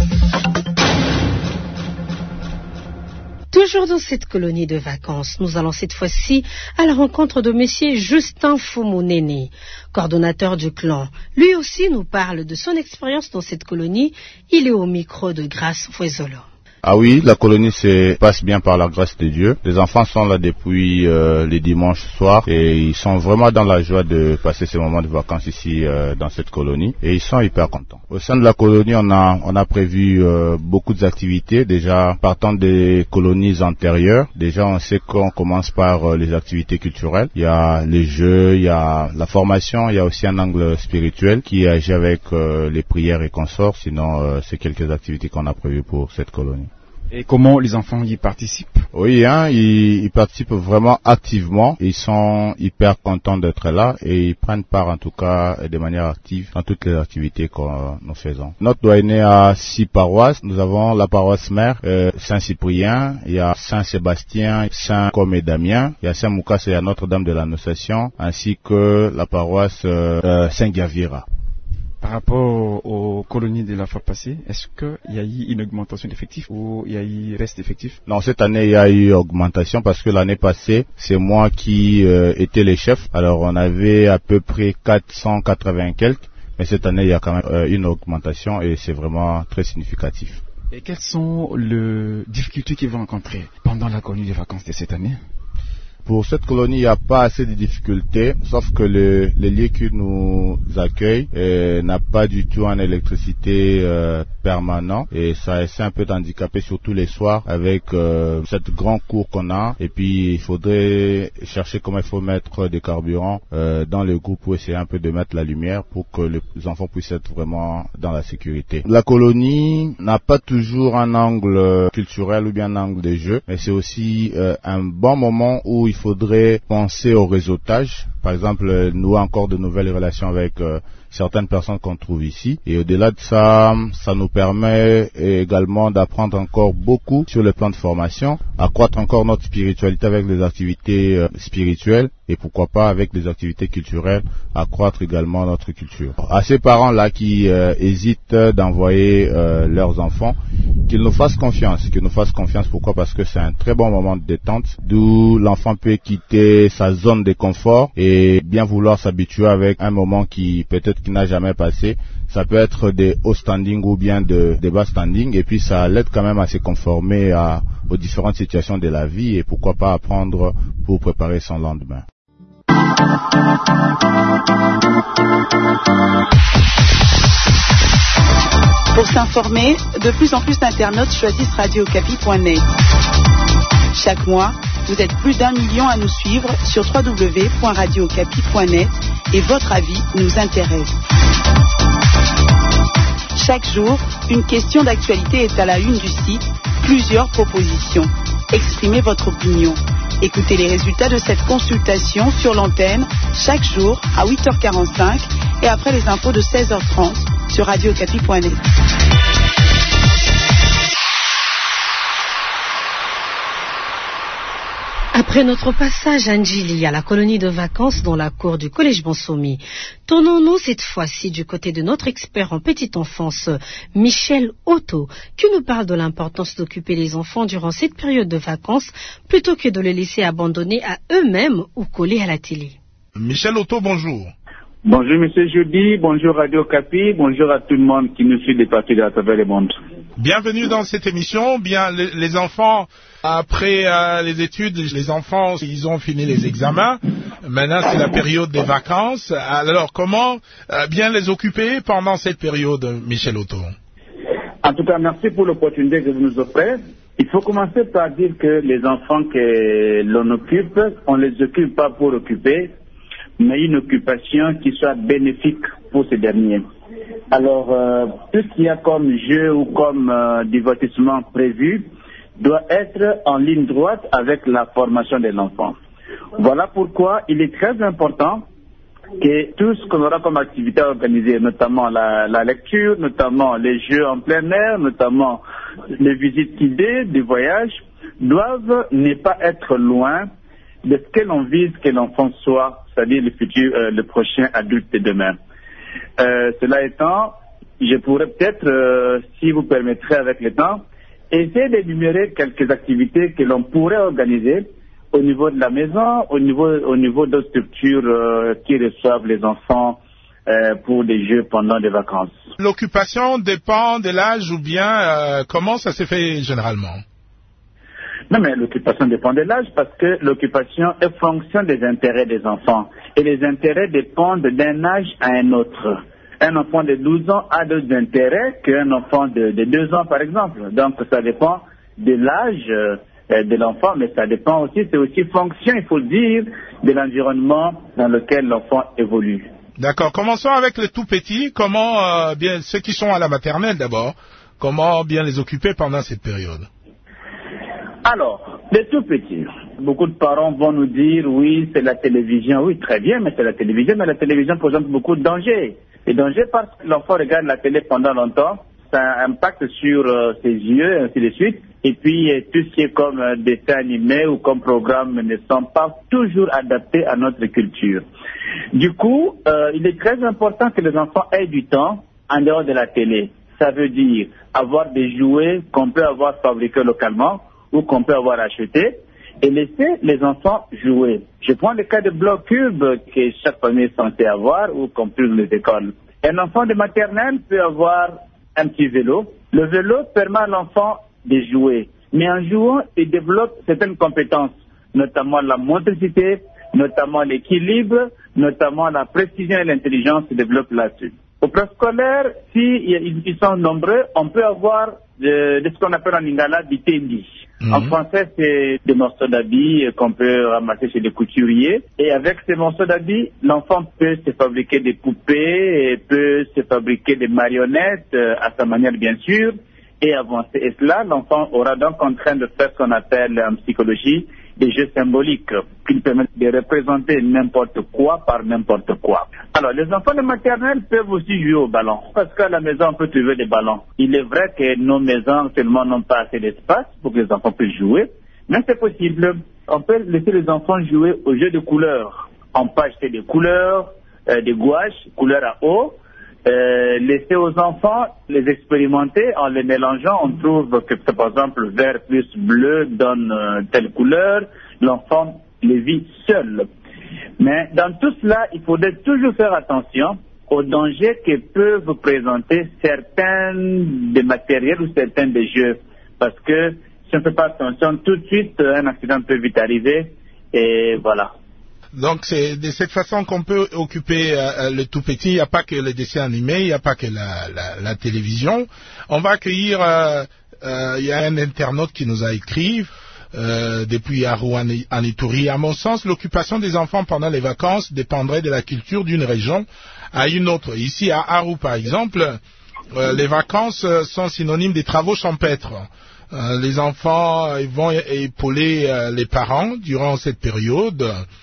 Toujours dans cette colonie de vacances, nous allons cette fois-ci à la rencontre de monsieur Justin Foumounene, coordonnateur du clan. Lui aussi nous parle de son expérience dans cette colonie. Il est au micro de Grâce Fouezolo. Ah oui, la colonie se passe bien par la grâce de Dieu. Les enfants sont là depuis euh, les dimanches soirs et ils sont vraiment dans la joie de passer ces moments de vacances ici euh, dans cette colonie et ils sont hyper contents. Au sein de la colonie, on a on a prévu euh, beaucoup d'activités. Déjà partant des colonies antérieures, déjà on sait qu'on commence par euh, les activités culturelles. Il y a les jeux, il y a la formation, il y a aussi un angle spirituel qui agit avec euh, les prières et consorts. Sinon, euh, c'est quelques activités qu'on a prévues pour cette colonie. Et comment les enfants y participent? Oui, hein, ils, ils participent vraiment activement. Ils sont hyper contents d'être là et ils prennent part en tout cas de manière active dans toutes les activités que nous faisons. Notre doyenné a six paroisses. Nous avons la paroisse mère euh, Saint-Cyprien, il y a Saint-Sébastien, Saint-Côme et Damien, il y a Saint-Moukas et il y a Notre-Dame de l'Annonciation, ainsi que la paroisse euh, euh, Saint-Gavira. Par rapport aux colonies de la fois passée, est-ce qu'il y a eu une augmentation d'effectifs ou il y a eu reste d'effectifs? Non, cette année, il y a eu augmentation parce que l'année passée, c'est moi qui euh, étais le chef. Alors, on avait à peu près quatre cent quatre-vingts quelques, mais cette année, il y a quand même euh, une augmentation et c'est vraiment très significatif. Et quelles sont les difficultés qu'ils vont rencontrer pendant la colonie de vacances de cette année? Pour cette colonie, il n'y a pas assez de difficultés, sauf que le, le lieu qui nous accueille eh, n'a pas du tout une électricité euh, permanente et ça essaie un peu d'handicaper surtout les soirs avec euh, cette grande cour qu'on a. Et puis il faudrait chercher comment il faut mettre des carburants euh, dans le groupe pour essayer un peu de mettre la lumière pour que les enfants puissent être vraiment dans la sécurité. La colonie n'a pas toujours un angle culturel ou bien un angle de jeu, mais c'est aussi euh, un bon moment où il faudrait penser au réseautage. Par exemple, nouer encore de nouvelles relations avec euh, certaines personnes qu'on trouve ici. Et au-delà de ça, ça nous permet également d'apprendre encore beaucoup sur le plan de formation, accroître encore notre spiritualité avec des activités euh, spirituelles et pourquoi pas avec des activités culturelles, accroître également notre culture. À ces parents-là qui euh, hésitent d'envoyer euh, leurs enfants, qu'ils nous fassent confiance, qu'ils nous fassent confiance. Pourquoi? Parce que c'est un très bon moment de détente, d'où l'enfant peut quitter sa zone de confort et bien vouloir s'habituer avec un moment qui peut-être qui n'a jamais passé. Ça peut être des hauts standing ou bien de, des bas standing, et puis ça l'aide quand même à se conformer à, aux différentes situations de la vie et pourquoi pas apprendre pour préparer son lendemain. Pour s'informer, de plus en plus d'internautes choisissent radio okapi point net. Chaque mois, vous êtes plus d'un million à nous suivre sur w w w point radio okapi point net et votre avis nous intéresse. Chaque jour, une question d'actualité est à la une du site, plusieurs propositions. Exprimez votre opinion. Écoutez les résultats de cette consultation sur l'antenne chaque jour à huit heures quarante-cinq et après les infos de seize heures trente sur radio okapi point net. Après notre passage à Ndjili, à la colonie de vacances dans la cour du collège Bonsomi, tournons-nous cette fois-ci du côté de notre expert en petite enfance, Michel Otto, qui nous parle de l'importance d'occuper les enfants durant cette période de vacances plutôt que de les laisser abandonnés à eux-mêmes ou collés à la télé. Michel Otto, bonjour. Bonjour Monsieur Jeudi, bonjour Radio Okapi, bonjour à tout le monde qui nous suit des parties à travers le monde. Bienvenue dans cette émission. Bien, les, les enfants, après euh, les études, les enfants, ils ont fini les examens. Maintenant, c'est la période des vacances. Alors, comment euh, bien les occuper pendant cette période, Michel Otto? En tout cas, merci pour l'opportunité que vous nous offrez. Il faut commencer par dire que les enfants que l'on occupe, on ne les occupe pas pour occuper, mais une occupation qui soit bénéfique pour ces derniers. Alors, euh, tout ce qu'il y a comme jeu ou comme euh, divertissement prévu doit être en ligne droite avec la formation de l'enfant. Voilà pourquoi il est très important que tout ce qu'on aura comme activité organisée, notamment la, la lecture, notamment les jeux en plein air, notamment les visites guidées, des voyages, doivent ne pas être loin de ce que l'on vise que l'enfant soit, c'est-à-dire le futur, euh, le prochain adulte de demain. Euh, cela étant, je pourrais peut-être, euh, si vous permettrez avec le temps, essayer d'énumérer quelques activités que l'on pourrait organiser au niveau de la maison, au niveau, au niveau d'autres structures euh, qui reçoivent les enfants euh, pour des jeux pendant des vacances. L'occupation dépend de l'âge ou bien euh, comment ça se fait généralement? Non, mais l'occupation dépend de l'âge parce que l'occupation est fonction des intérêts des enfants. Et les intérêts dépendent d'un âge à un autre. Un enfant de douze ans a d'autres intérêts qu'un enfant de, de deux ans, par exemple. Donc, ça dépend de l'âge euh, de l'enfant, mais ça dépend aussi, c'est aussi fonction, il faut le dire, de l'environnement dans lequel l'enfant évolue. D'accord. Commençons avec les tout petits. Comment, euh, bien, ceux qui sont à la maternelle d'abord, comment bien les occuper pendant cette période? Alors, les tout petits, beaucoup de parents vont nous dire, oui, c'est la télévision. Oui, très bien, mais c'est la télévision, mais la télévision présente beaucoup de dangers. Et dangers parce que l'enfant regarde la télé pendant longtemps, ça impacte sur euh, ses yeux, et ainsi de suite. Et puis, euh, tout ce qui est comme euh, dessin animé ou comme programme ne sont pas toujours adaptés à notre culture. Du coup, euh, il est très important que les enfants aient du temps en dehors de la télé. Ça veut dire avoir des jouets qu'on peut avoir fabriqués localement ou qu'on peut avoir acheté, et laisser les enfants jouer. Je prends le cas de bloc cube que chaque famille est censée avoir ou qu'on peut dans les écoles. Un enfant de maternelle peut avoir un petit vélo. Le vélo permet à l'enfant de jouer, mais en jouant, il développe certaines compétences, notamment la motricité, notamment l'équilibre, notamment la précision et l'intelligence se développent là-dessus. Au plan scolaire, si ils sont nombreux, on peut avoir de, de ce qu'on appelle en lingala du tendi. Mmh. En français, c'est des morceaux d'habits qu'on peut ramasser chez les couturiers. Et avec ces morceaux d'habits, l'enfant peut se fabriquer des poupées, et peut se fabriquer des marionnettes, euh, à sa manière bien sûr, et avancer. Et cela, l'enfant aura donc en train de faire ce qu'on appelle en psychologie des jeux symboliques qui lui permettent de représenter n'importe quoi par n'importe quoi. Alors, les enfants de maternelle peuvent aussi jouer au ballon, parce qu'à la maison, on peut trouver des ballons. Il est vrai que nos maisons actuellement n'ont pas assez d'espace pour que les enfants puissent jouer, mais c'est possible. On peut laisser les enfants jouer aux jeux de couleurs. On peut acheter des couleurs, euh, des gouaches, couleurs à eau, euh, laisser aux enfants les expérimenter en les mélangeant. On trouve que, par exemple, vert plus bleu donne euh, telle couleur. L'enfant les vit seul. Mais dans tout cela, il faudrait toujours faire attention aux dangers que peuvent présenter certains des matériels ou certains des jeux. Parce que si on ne fait pas attention, tout de suite, un accident peut vite arriver. Et voilà. Donc c'est de cette façon qu'on peut occuper euh, le tout petit. Il n'y a pas que les dessins animés, il n'y a pas que la, la, la télévision. On va accueillir, euh, euh, il y a un internaute qui nous a écrit euh, depuis Arou en Ituri. À mon sens, l'occupation des enfants pendant les vacances dépendrait de la culture d'une région à une autre. Ici à Arou par exemple, euh, les vacances sont synonymes des travaux champêtres. Euh, les enfants ils vont épauler euh, les parents durant cette période.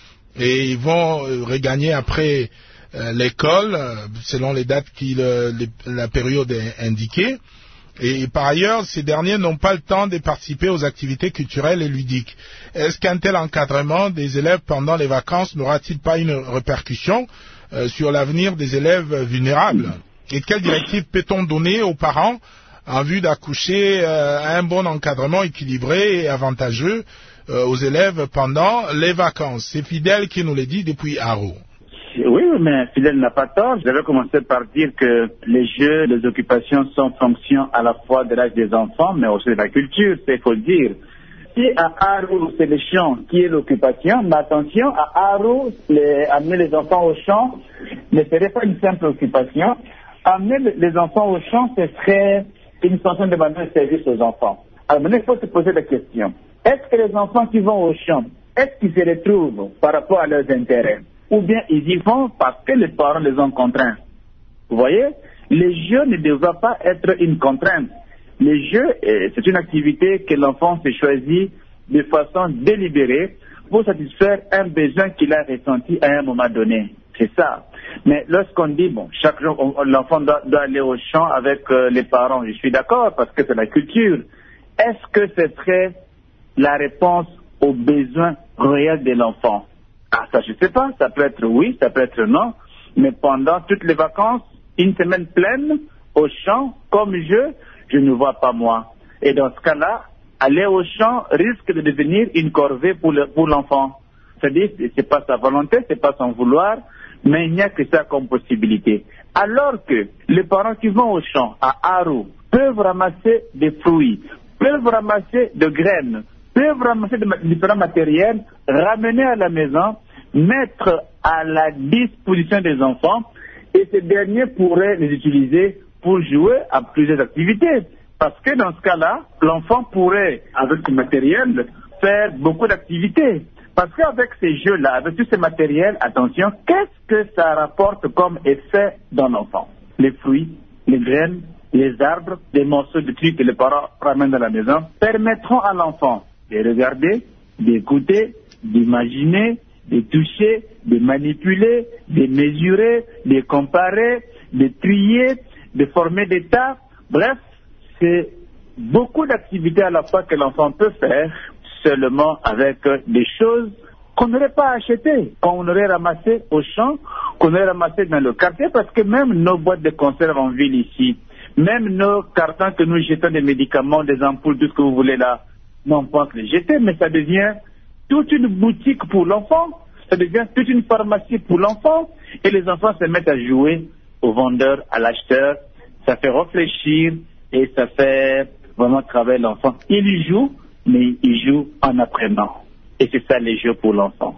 Et ils vont regagner après euh, l'école, euh, selon les dates qui le, les, la période est indiquée. Et par ailleurs, ces derniers n'ont pas le temps de participer aux activités culturelles et ludiques. Est-ce qu'un tel encadrement des élèves pendant les vacances n'aura-t-il pas une répercussion euh, sur l'avenir des élèves vulnérables? Et quelle directive peut-on donner aux parents en vue d'accoucher euh, un bon encadrement équilibré et avantageux Euh, aux élèves pendant les vacances? C'est Fidèle qui nous le dit depuis Arou. Oui, mais Fidèle n'a pas tort. Je vais commencer par dire que les jeux, les occupations sont fonction à la fois de l'âge des enfants, mais aussi de la culture, c'est faut le dire. Si à Arou, c'est le champ qui est l'occupation, mais attention, à Arou, les, amener les enfants au champ ne serait pas une simple occupation. Amener les enfants au champ, ce serait une façon de demander un service aux enfants. Alors maintenant, il faut se poser la question. Est-ce que les enfants qui vont au champ, est-ce qu'ils se retrouvent par rapport à leurs intérêts? Ou bien ils y vont parce que les parents les ont contraints? Vous voyez? Les jeux ne doivent pas être une contrainte. Les jeux, c'est une activité que l'enfant se choisit de façon délibérée pour satisfaire un besoin qu'il a ressenti à un moment donné. C'est ça. Mais lorsqu'on dit, bon, chaque jour, l'enfant doit, doit aller au champ avec euh, les parents, je suis d'accord parce que c'est la culture. Est-ce que c'est très la réponse aux besoins réels de l'enfant? Ah, ça je ne sais pas, ça peut être oui, ça peut être non, mais pendant toutes les vacances, une semaine pleine, au champ, comme jeu, je ne vois pas moi. Et dans ce cas-là, aller au champ risque de devenir une corvée pour, le, pour l'enfant. C'est-à-dire, ce n'est pas sa volonté, ce n'est pas son vouloir, mais il n'y a que ça comme possibilité. Alors que les parents qui vont au champ, à Arou, peuvent ramasser des fruits, peuvent ramasser des graines, peuvent ramasser des différents matériels, ramener à la maison, mettre à la disposition des enfants, et ces derniers pourraient les utiliser pour jouer à plusieurs activités. Parce que dans ce cas-là, l'enfant pourrait, avec ce matériel, faire beaucoup d'activités. Parce qu'avec ces jeux-là, avec tous ces matériels, attention, qu'est-ce que ça rapporte comme effet dans l'enfant? Les fruits, les graines, les arbres, les morceaux de trucs que les parents ramènent à la maison, permettront à l'enfant de regarder, d'écouter, d'imaginer, de toucher, de manipuler, de mesurer, de comparer, de trier, de former des tas. Bref, c'est beaucoup d'activités à la fois que l'enfant peut faire seulement avec des choses qu'on n'aurait pas achetées, qu'on aurait ramassées au champ, qu'on aurait ramassées dans le quartier, parce que même nos boîtes de conserve en ville ici, même nos cartons que nous jetons des médicaments, des ampoules, tout ce que vous voulez là, non pas que les jeter, mais ça devient toute une boutique pour l'enfant, ça devient toute une pharmacie pour l'enfant, et les enfants se mettent à jouer au vendeur, à l'acheteur. Ça fait réfléchir et ça fait vraiment travailler l'enfant. Il y joue, mais il joue en apprenant. Et c'est ça les jeux pour l'enfant.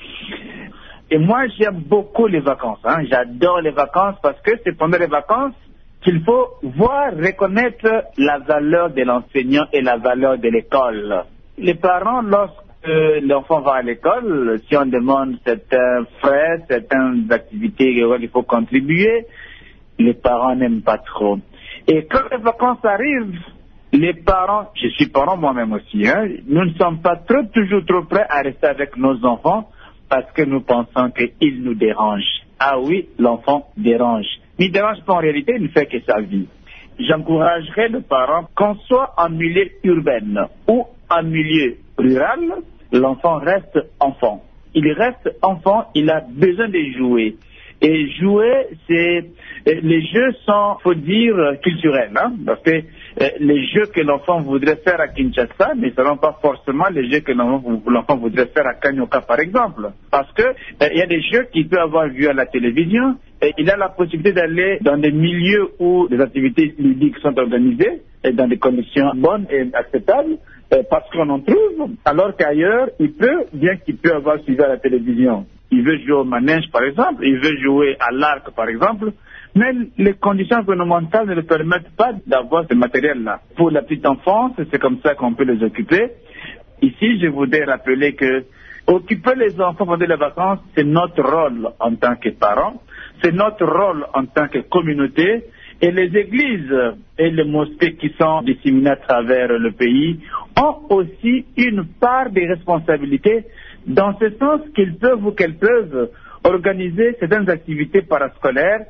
Et moi, j'aime beaucoup les vacances. Hein. J'adore les vacances parce que c'est pendant les vacances qu'il faut voir, reconnaître la valeur de l'enseignant et la valeur de l'école. Les parents, lorsque l'enfant va à l'école, si on demande certains frais, certaines activités auxquelles il faut contribuer, les parents n'aiment pas trop. Et quand les vacances arrivent, les parents, je suis parent moi-même aussi, hein, nous ne sommes pas trop, toujours trop prêts à rester avec nos enfants parce que nous pensons qu'ils nous dérangent. Ah oui, l'enfant dérange. Mais il ne dérange pas en réalité, il ne fait que sa vie. J'encouragerais le parent, qu'on soit en milieu urbain ou en milieu rural, l'enfant reste enfant. Il reste enfant, il a besoin de jouer. Et jouer, c'est... Les jeux sont, faut dire, culturels, hein, parce que euh, les jeux que l'enfant voudrait faire à Kinshasa ne seront pas forcément les jeux que l'enfant voudrait faire à Kanyoka, par exemple. Parce que euh, il y a des jeux qu'il peut avoir vus à la télévision, et il a la possibilité d'aller dans des milieux où les activités ludiques sont organisées, et dans des conditions bonnes et acceptables, euh, parce qu'on en trouve, alors qu'ailleurs, il peut, bien qu'il peut avoir suivi à la télévision. Il veut jouer au manège, par exemple, il veut jouer à l'arc, par exemple, mais les conditions environnementales ne le permettent pas d'avoir ce matériel-là. Pour la petite enfance, c'est comme ça qu'on peut les occuper. Ici, je voudrais rappeler que occuper les enfants pendant les vacances, c'est notre rôle en tant que parents, c'est notre rôle en tant que communauté, et les églises et les mosquées qui sont disséminées à travers le pays ont aussi une part de responsabilité dans ce sens qu'ils peuvent ou qu'elles peuvent organiser certaines activités parascolaires,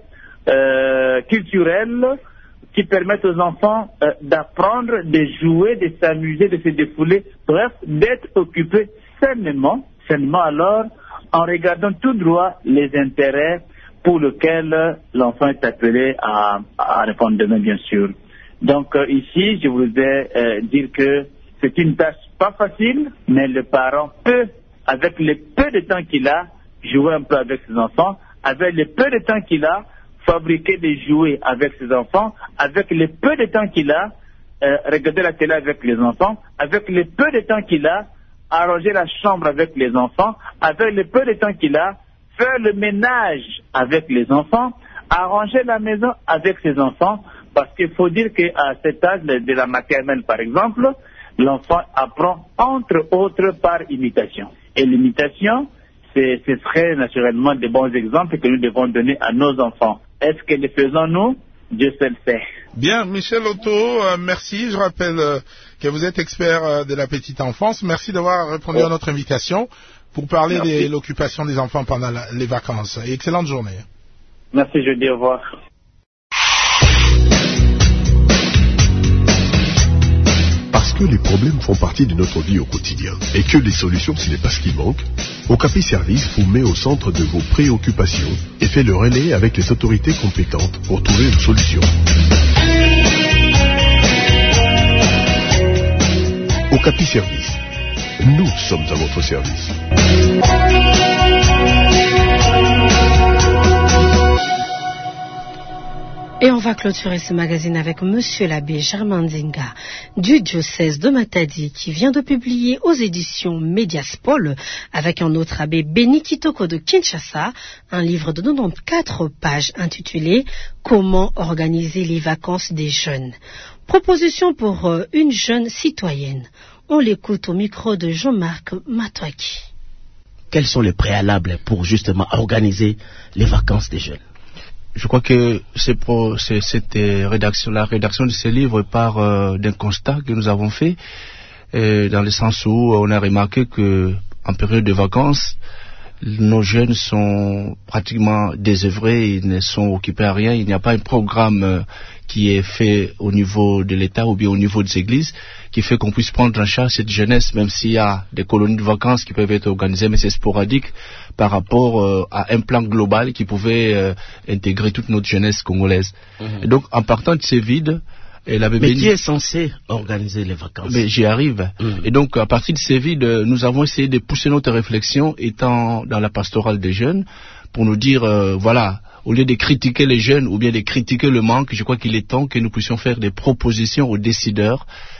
euh, culturelles, qui permettent aux enfants euh, d'apprendre, de jouer, de s'amuser, de se défouler, bref, d'être occupés sainement, sainement alors, en regardant tout droit les intérêts pour lesquels l'enfant est appelé à, à répondre demain, bien sûr. Donc euh, ici, je voudrais euh, dire que c'est une tâche pas facile, mais le parent peut, avec le peu de temps qu'il a, jouer un peu avec ses enfants, avec le peu de temps qu'il a, fabriquer des jouets avec ses enfants, avec le peu de temps qu'il a, euh, regarder la télé avec les enfants, avec le peu de temps qu'il a, arranger la chambre avec les enfants, avec le peu de temps qu'il a, faire le ménage avec les enfants, arranger la maison avec ses enfants, parce qu'il faut dire qu'à cet âge de la maternelle, par exemple, l'enfant apprend entre autres par imitation. Et l'imitation, ce serait naturellement des bons exemples que nous devons donner à nos enfants. Est-ce que les faisons-nous? Dieu seul sait. Bien, Michel Otto, euh, merci. Je rappelle euh, que vous êtes expert euh, de la petite enfance. Merci d'avoir répondu oh. à notre invitation pour parler merci. de l'occupation des enfants pendant la, les vacances. Et excellente journée. Merci, je dis au revoir. Parce que les problèmes font partie de notre vie au quotidien et que les solutions, ce n'est pas ce qui manque, Okapi Service vous met au centre de vos préoccupations et fait le relais avec les autorités compétentes pour trouver une solution. Okapi Service, nous sommes à votre service. Et on va clôturer ce magazine avec Monsieur l'abbé Germain Nzinga du diocèse de Matadi qui vient de publier aux éditions Mediaspol avec un autre abbé Béni Kitoko de Kinshasa un livre de quatre-vingt-quatorze pages intitulé Comment organiser les vacances des jeunes. Proposition pour euh, une jeune citoyenne. On l'écoute au micro de Jean-Marc Matouaki. Quels sont les préalables pour justement organiser les vacances des jeunes? Je crois que c'est pour c'est, cette rédaction, la rédaction de ce livre part euh, d'un constat que nous avons fait, euh, dans le sens où on a remarqué que en période de vacances, nos jeunes sont pratiquement désœuvrés, ils ne sont occupés à rien. Il n'y a pas un programme euh, qui est fait au niveau de l'État ou bien au niveau des églises qui fait qu'on puisse prendre en charge cette jeunesse, même s'il y a des colonies de vacances qui peuvent être organisées, mais c'est sporadique par rapport euh, à un plan global qui pouvait euh, intégrer toute notre jeunesse congolaise. Mmh. Et donc, en partant de ces vides, et la Mais béni... qui est censé organiser les vacances? Mais j'y arrive. Mmh. Et donc, à partir de ces vides, nous avons essayé de pousser notre réflexion, étant dans la pastorale des jeunes, pour nous dire, euh, voilà, au lieu de critiquer les jeunes ou bien de critiquer le manque, je crois qu'il est temps que nous puissions faire des propositions aux décideurs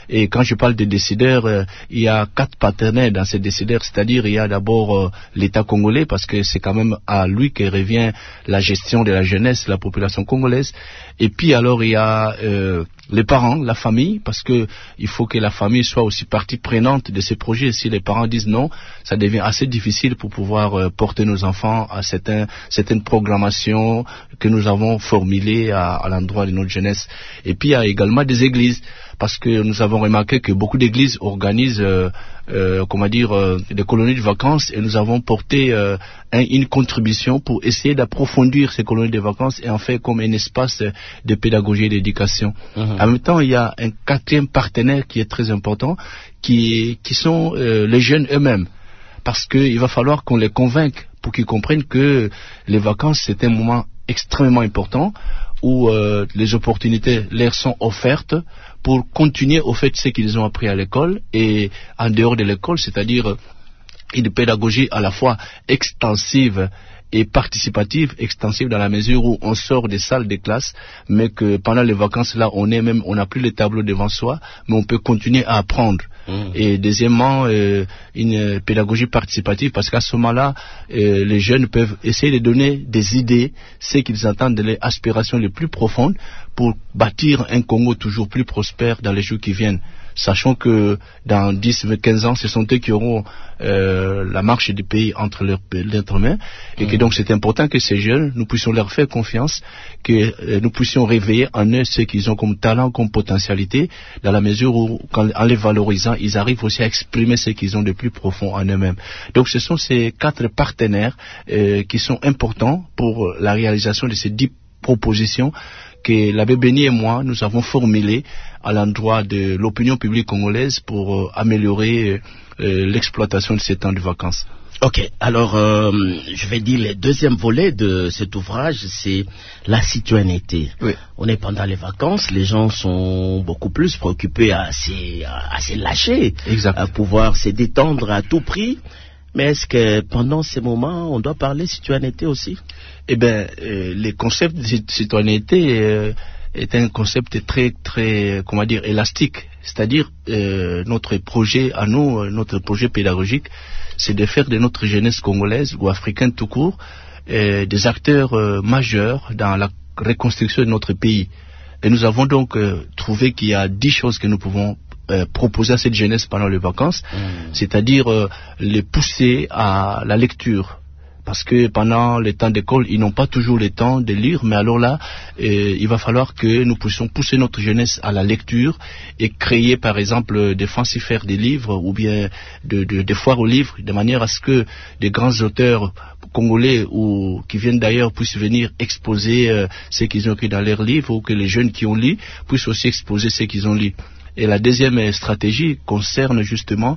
Et quand je parle de décideurs, euh, il y a quatre partenaires dans ces décideurs, c'est-à-dire il y a d'abord euh, l'État congolais, parce que c'est quand même à lui que revient la gestion de la jeunesse, la population congolaise. Et puis alors il y a euh, les parents, la famille, parce que il faut que la famille soit aussi partie prenante de ces projets. Si les parents disent non, ça devient assez difficile pour pouvoir euh, porter nos enfants à certains, certaines programmations que nous avons formulées à, à l'endroit de notre jeunesse. Et puis il y a également des églises, parce que nous avons remarqué que beaucoup d'églises organisent euh, euh, comment dire, euh, des colonies de vacances, et nous avons porté euh, un, une contribution pour essayer d'approfondir ces colonies de vacances et en faire comme un espace de pédagogie et d'éducation. Mmh. En même temps, il y a un quatrième partenaire qui est très important, qui, qui sont euh, les jeunes eux-mêmes, parce qu'il va falloir qu'on les convainque pour qu'ils comprennent que les vacances, c'est un moment extrêmement important où euh, les opportunités leur sont offertes pour continuer au fait ce qu'ils ont appris à l'école et en dehors de l'école, c'est-à-dire une pédagogie à la fois extensive et participative, extensive dans la mesure où on sort des salles de classe, mais que pendant les vacances là, on est même, on n'a plus les tableaux devant soi, mais on peut continuer à apprendre. Mmh. Et deuxièmement, euh, une pédagogie participative, parce qu'à ce moment-là, euh, les jeunes peuvent essayer de donner des idées, ce qu'ils entendent de leurs aspirations les plus profondes, pour bâtir un Congo toujours plus prospère dans les jours qui viennent. Sachant que dans dix, quinze ans, ce sont eux qui auront euh, la marche du pays entre leurs leurs mains, et mmh. que donc c'est important que ces jeunes, nous puissions leur faire confiance, que euh, nous puissions réveiller en eux ce qu'ils ont comme talent, comme potentialité, dans la mesure où, quand, en les valorisant, ils arrivent aussi à exprimer ce qu'ils ont de plus profond en eux-mêmes. Donc ce sont ces quatre partenaires euh, qui sont importants pour la réalisation de ces dix propositions que l'abbé Béni et moi, nous avons formulées à l'endroit de l'opinion publique congolaise pour euh, améliorer euh, l'exploitation de ces temps de vacances. Ok, alors euh, je vais dire le deuxième volet de cet ouvrage, c'est la citoyenneté. Oui. On est pendant les vacances, les gens sont beaucoup plus préoccupés à se, à, à se lâcher, exact. À pouvoir se détendre à tout prix. Mais est-ce que pendant ces moments, on doit parler citoyenneté aussi? Eh bien, euh, le concept de citoyenneté euh, est un concept très, très, comment dire, élastique. C'est-à-dire, euh, notre projet à nous, notre projet pédagogique, c'est de faire de notre jeunesse congolaise ou africaine tout court euh, des acteurs euh, majeurs dans la reconstruction de notre pays. Et nous avons donc euh, trouvé qu'il y a dix choses que nous pouvons Euh, proposer à cette jeunesse pendant les vacances, mmh. c'est-à-dire euh, les pousser à la lecture. Parce que pendant les temps d'école, ils n'ont pas toujours le temps de lire, mais alors là, euh, il va falloir que nous puissions pousser notre jeunesse à la lecture et créer, par exemple, des fancifères des livres ou bien de, de, des foires aux livres, de manière à ce que des grands auteurs congolais ou qui viennent d'ailleurs puissent venir exposer euh, ce qu'ils ont écrit dans leurs livres, ou que les jeunes qui ont lu puissent aussi exposer ce qu'ils ont lu. Et la deuxième stratégie concerne justement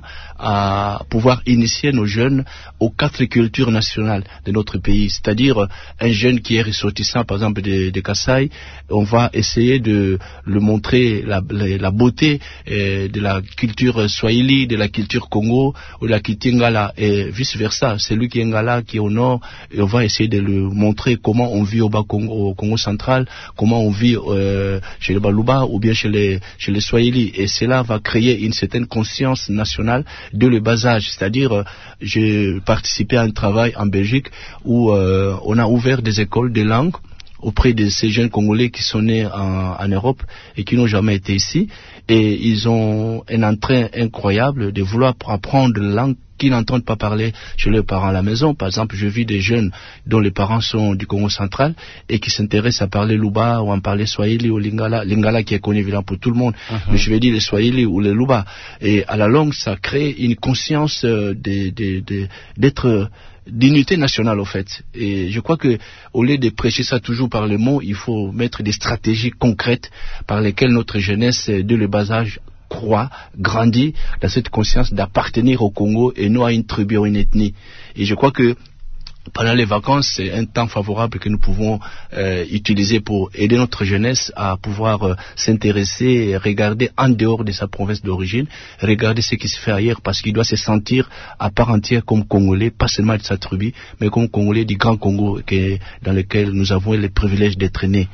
à pouvoir initier nos jeunes aux quatre cultures nationales de notre pays. C'est-à-dire un jeune qui est ressortissant par exemple de, de Kasaï, on va essayer de le montrer la, la, la beauté eh, de la culture Swahili, de la culture Congo ou de la culture Ngala et vice-versa. Celui qui est Ngala, qui est au nord, et on va essayer de le montrer comment on vit au bas Congo, au Congo central, comment on vit euh, chez les Baluba ou bien chez les, chez les Swahili. Et cela va créer une certaine conscience nationale dès le bas âge. C'est-à-dire, euh, j'ai participé à un travail en Belgique où euh, on a ouvert des écoles de langue auprès de ces jeunes Congolais qui sont nés en, en Europe et qui n'ont jamais été ici. Et ils ont un entrain incroyable de vouloir apprendre la langue qui n'entendent pas parler chez leurs parents à la maison. Par exemple, je vis des jeunes dont les parents sont du Congo central et qui s'intéressent à parler Luba ou à parler Swahili ou Lingala. Lingala qui est connu évidemment pour tout le monde, uh-huh. mais je vais dire les Swahili ou les Luba. Et à la longue, ça crée une conscience euh, de, de, de, d'être d'unité nationale, au fait. Et je crois que, au lieu de prêcher ça toujours par les mots, il faut mettre des stratégies concrètes par lesquelles notre jeunesse, dès le bas âge, croît, grandit dans cette conscience d'appartenir au Congo et non à une tribu ou une ethnie. Et je crois que pendant les vacances, c'est un temps favorable que nous pouvons euh, utiliser pour aider notre jeunesse à pouvoir euh, s'intéresser et regarder en dehors de sa province d'origine, regarder ce qui se fait ailleurs, parce qu'il doit se sentir à part entière comme Congolais, pas seulement de sa tribu, mais comme Congolais du Grand Congo que, dans lequel nous avons le privilège d'être nés.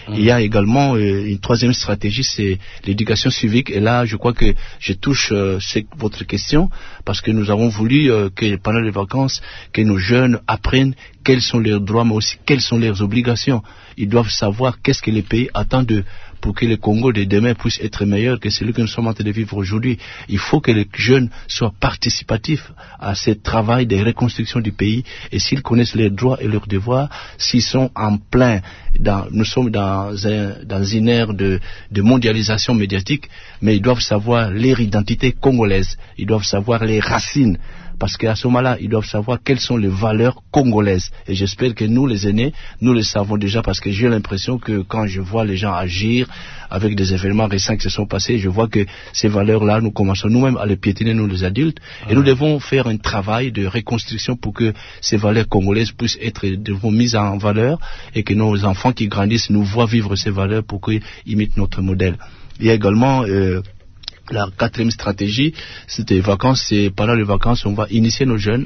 Mmh. Il y a également euh, une troisième stratégie, c'est l'éducation civique. Et là, je crois que je touche euh, votre question, parce que nous avons voulu euh, que pendant les vacances, que nos jeunes apprennent quels sont leurs droits, mais aussi quelles sont leurs obligations. Ils doivent savoir qu'est-ce que les pays attendent d'eux pour que le Congo de demain puisse être meilleur que celui que nous sommes en train de vivre aujourd'hui. Il faut que les jeunes soient participatifs à ce travail de reconstruction du pays, et s'ils connaissent leurs droits et leurs devoirs, s'ils sont en plein, dans, nous sommes dans, un, dans une ère de, de mondialisation médiatique, mais ils doivent savoir leur identité congolaise, ils doivent savoir les racines, parce qu'à ce moment-là, ils doivent savoir quelles sont les valeurs congolaises. Et j'espère que nous, les aînés, nous le savons déjà, parce que j'ai l'impression que quand je vois les gens agir avec des événements récents qui se sont passés, je vois que ces valeurs-là, nous commençons nous-mêmes à les piétiner, nous les adultes, et nous devons faire un travail de reconstruction pour que ces valeurs congolaises puissent être mises en valeur, et que nos enfants qui grandissent nous voient vivre ces valeurs pour qu'ils imitent notre modèle. Il y a également... Euh, La quatrième stratégie, c'était les vacances. C'est pendant les vacances, on va initier nos jeunes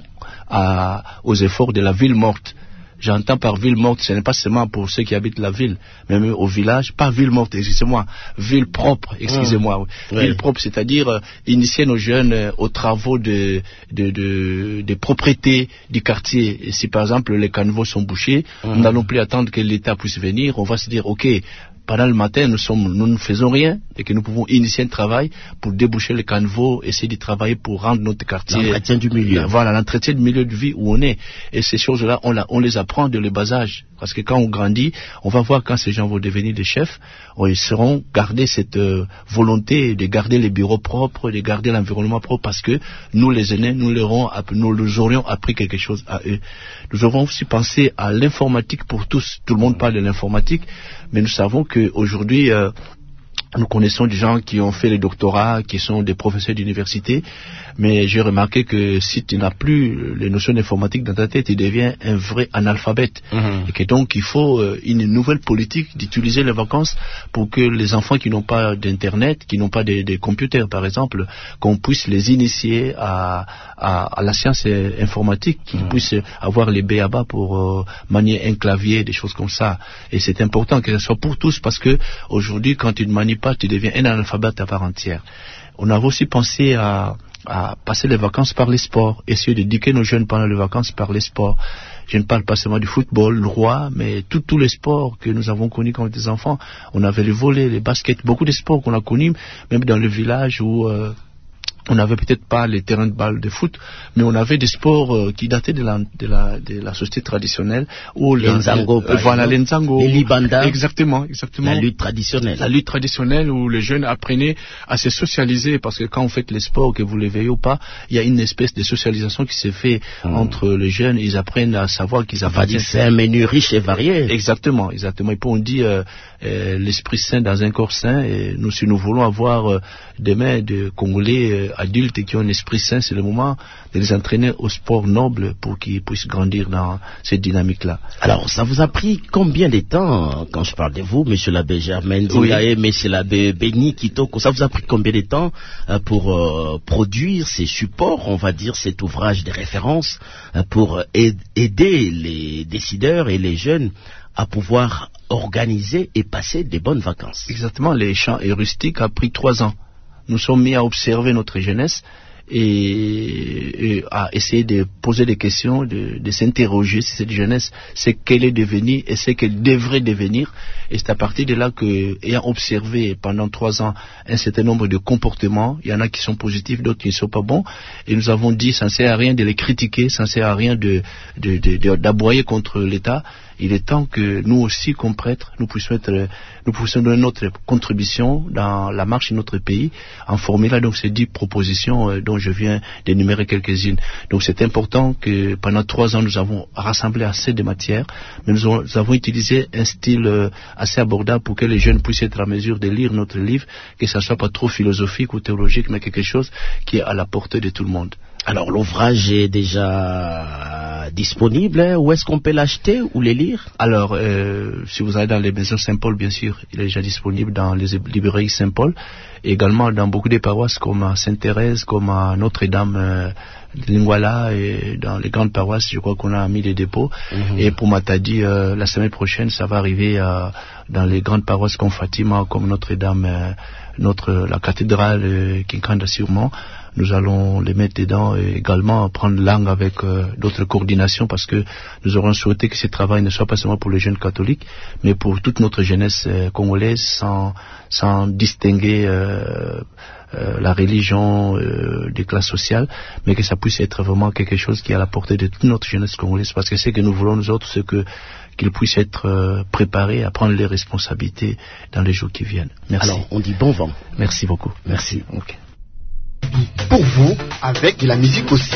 à, aux efforts de la ville morte. J'entends par ville morte, ce n'est pas seulement pour ceux qui habitent la ville, mais même au village, pas ville morte, excusez-moi, ville propre, excusez-moi. Mmh. Oui. Ville propre, c'est-à-dire euh, initier nos jeunes euh, aux travaux de, de, de, de propriété du quartier. Et si par exemple les caniveaux sont bouchés, mmh. nous n'allons plus attendre que l'État puisse venir, on va se dire, ok, pendant le matin, nous, sommes, nous ne faisons rien, et que nous pouvons initier un travail pour déboucher les caniveaux, essayer de travailler pour rendre notre quartier... L'entretien du milieu. Euh, voilà, l'entretien du milieu de vie où on est. Et ces choses-là, on, la, on les apprend de le bas âge. Parce que quand on grandit, on va voir quand ces gens vont devenir des chefs, ils seront garder cette euh, volonté de garder les bureaux propres, de garder l'environnement propre, parce que nous, les aînés, nous leur, aurons, nous leur aurions appris quelque chose à eux. Nous avons aussi pensé à l'informatique pour tous. Tout le monde parle de l'informatique, mais nous savons qu'aujourd'hui, euh, nous connaissons des gens qui ont fait les doctorats, qui sont des professeurs d'université, mais j'ai remarqué que si tu n'as plus les notions d'informatique dans ta tête, tu deviens un vrai analphabète. Mmh. Et que donc il faut euh, une nouvelle politique d'utiliser les vacances pour que les enfants qui n'ont pas d'internet, qui n'ont pas de, de computers par exemple, qu'on puisse les initier à, à, à la science informatique, qu'ils mmh. puissent avoir les B A B A pour euh, manier un clavier, des choses comme ça. Et c'est important que ce soit pour tous, parce que aujourd'hui, quand tu ne manies pas, tu deviens un analphabète à part entière. On avait aussi pensé à à passer les vacances par les sports, essayer d'éduquer nos jeunes pendant les vacances par les sports. Je ne parle pas seulement du football, le roi, mais tous les sports que nous avons connus quand on était des enfants. On avait le volley, les baskets, beaucoup de sports qu'on a connus, même dans le village où... Euh, on n'avait peut-être pas les terrains de balle de foot, mais on avait des sports euh, qui dataient de la, de la, de la société traditionnelle. Où les Nzango, euh, voilà, les Nzango. Les Libanda. Exactement, exactement. La lutte traditionnelle. La lutte traditionnelle où les jeunes apprenaient à se socialiser, parce que quand vous faites les sports, que vous les veillez ou pas, il y a une espèce de socialisation qui se fait mmh. entre les jeunes. Ils apprennent à savoir qu'ils appartiennent. C'est un menu riche et varié. Exactement, exactement. Et puis on dit euh, euh, l'esprit sain dans un corps sain. Et nous, si nous voulons avoir euh, demain des Congolais euh, adultes qui ont un esprit sain, c'est le moment de les entraîner au sport noble pour qu'ils puissent grandir dans cette dynamique-là. Alors, ça vous a pris combien de temps, quand je parle de vous, monsieur l'abbé Germain Zingaé, oui. monsieur l'abbé Béni Kitoko, ça vous a pris combien de temps euh, pour euh, produire ces supports, on va dire cet ouvrage de référence, euh, pour aider les décideurs et les jeunes à pouvoir organiser et passer des bonnes vacances? Exactement, les chants et rustiques a pris trois ans. Nous sommes mis à observer notre jeunesse et, et à essayer de poser des questions, de, de s'interroger sur cette jeunesse, c'est qu'elle est devenue et ce qu'elle devrait devenir. Et c'est à partir de là que, ayant observé pendant trois ans un certain nombre de comportements, il y en a qui sont positifs, d'autres qui ne sont pas bons, et nous avons dit, ça ne sert à rien de les critiquer, ça ne sert à rien de, de, de, de, d'aboyer contre l'État. Il est temps que nous aussi, comme prêtres, nous puissions, être, nous puissions donner notre contribution dans la marche de notre pays, en formulant donc ces dix propositions euh, dont je viens d'énumérer quelques-unes. Donc c'est important que pendant trois ans, nous avons rassemblé assez de matières, mais nous, nous avons utilisé un style euh, assez abordable pour que les jeunes puissent être à mesure de lire notre livre, que ça ne soit pas trop philosophique ou théologique, mais quelque chose qui est à la portée de tout le monde. Alors l'ouvrage est déjà disponible, hein? Où est-ce qu'on peut l'acheter ou les lire? Alors, euh, si vous allez dans les maisons Saint-Paul, bien sûr, il est déjà disponible dans les librairies Saint-Paul, et également dans beaucoup de paroisses comme à Sainte-Thérèse, comme à Notre-Dame, euh, de Lingwala et dans les grandes paroisses, je crois qu'on a mis des dépôts. Mm-hmm. Et pour Matadi, euh, la semaine prochaine, ça va arriver euh, dans les grandes paroisses comme Fatima, comme Notre-Dame, euh, notre, la cathédrale euh, Kinkanda sûrement. Nous allons les mettre dedans et également prendre langue avec euh, d'autres coordinations parce que nous aurons souhaité que ce travail ne soit pas seulement pour les jeunes catholiques, mais pour toute notre jeunesse euh, congolaise sans, sans distinguer euh, euh, la religion euh, des classes sociales, mais que ça puisse être vraiment quelque chose qui est à la portée de toute notre jeunesse congolaise parce que ce que nous voulons nous autres, c'est que qu'ils puissent être euh, préparés à prendre les responsabilités dans les jours qui viennent. Merci. Alors, on dit bon vent. Merci beaucoup. Merci. Okay. Pour vous, avec de la musique aussi.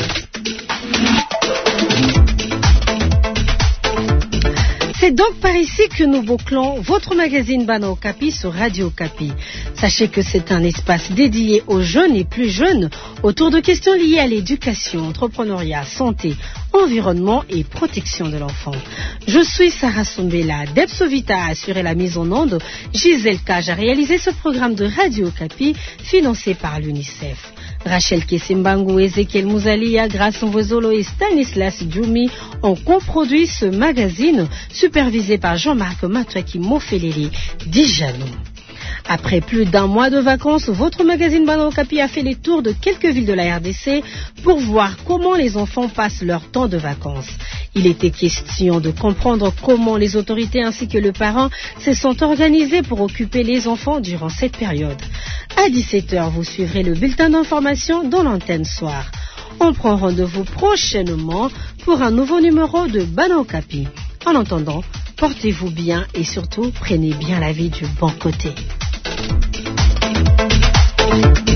C'est donc par ici que nous bouclons votre magazine Bana Okapi sur Radio Okapi. Sachez que c'est un espace dédié aux jeunes et plus jeunes autour de questions liées à l'éducation, entrepreneuriat, santé, environnement et protection de l'enfant. Je suis Sarah Sombela. Debsovita a assuré la mise en onde. Gisèle Cage a réalisé ce programme de Radio Okapi financé par l'UNICEF. Rachel Kesimbangu, Ezekiel Mouzalia, Grace Mvozolo et Stanislas Djoumi ont coproduit ce magazine supervisé par Jean-Marc Matouaki Mofeleli Dijanou. Après plus d'un mois de vacances, votre magazine Bana Okapi a fait les tours de quelques villes de la R D C pour voir comment les enfants passent leur temps de vacances. Il était question de comprendre comment les autorités ainsi que les parents se sont organisés pour occuper les enfants durant cette période. À dix-sept heures, vous suivrez le bulletin d'information dans l'antenne soir. On prend rendez-vous prochainement pour un nouveau numéro de Bana Okapi. En attendant, portez-vous bien et surtout, prenez bien la vie du bon côté. Thank you.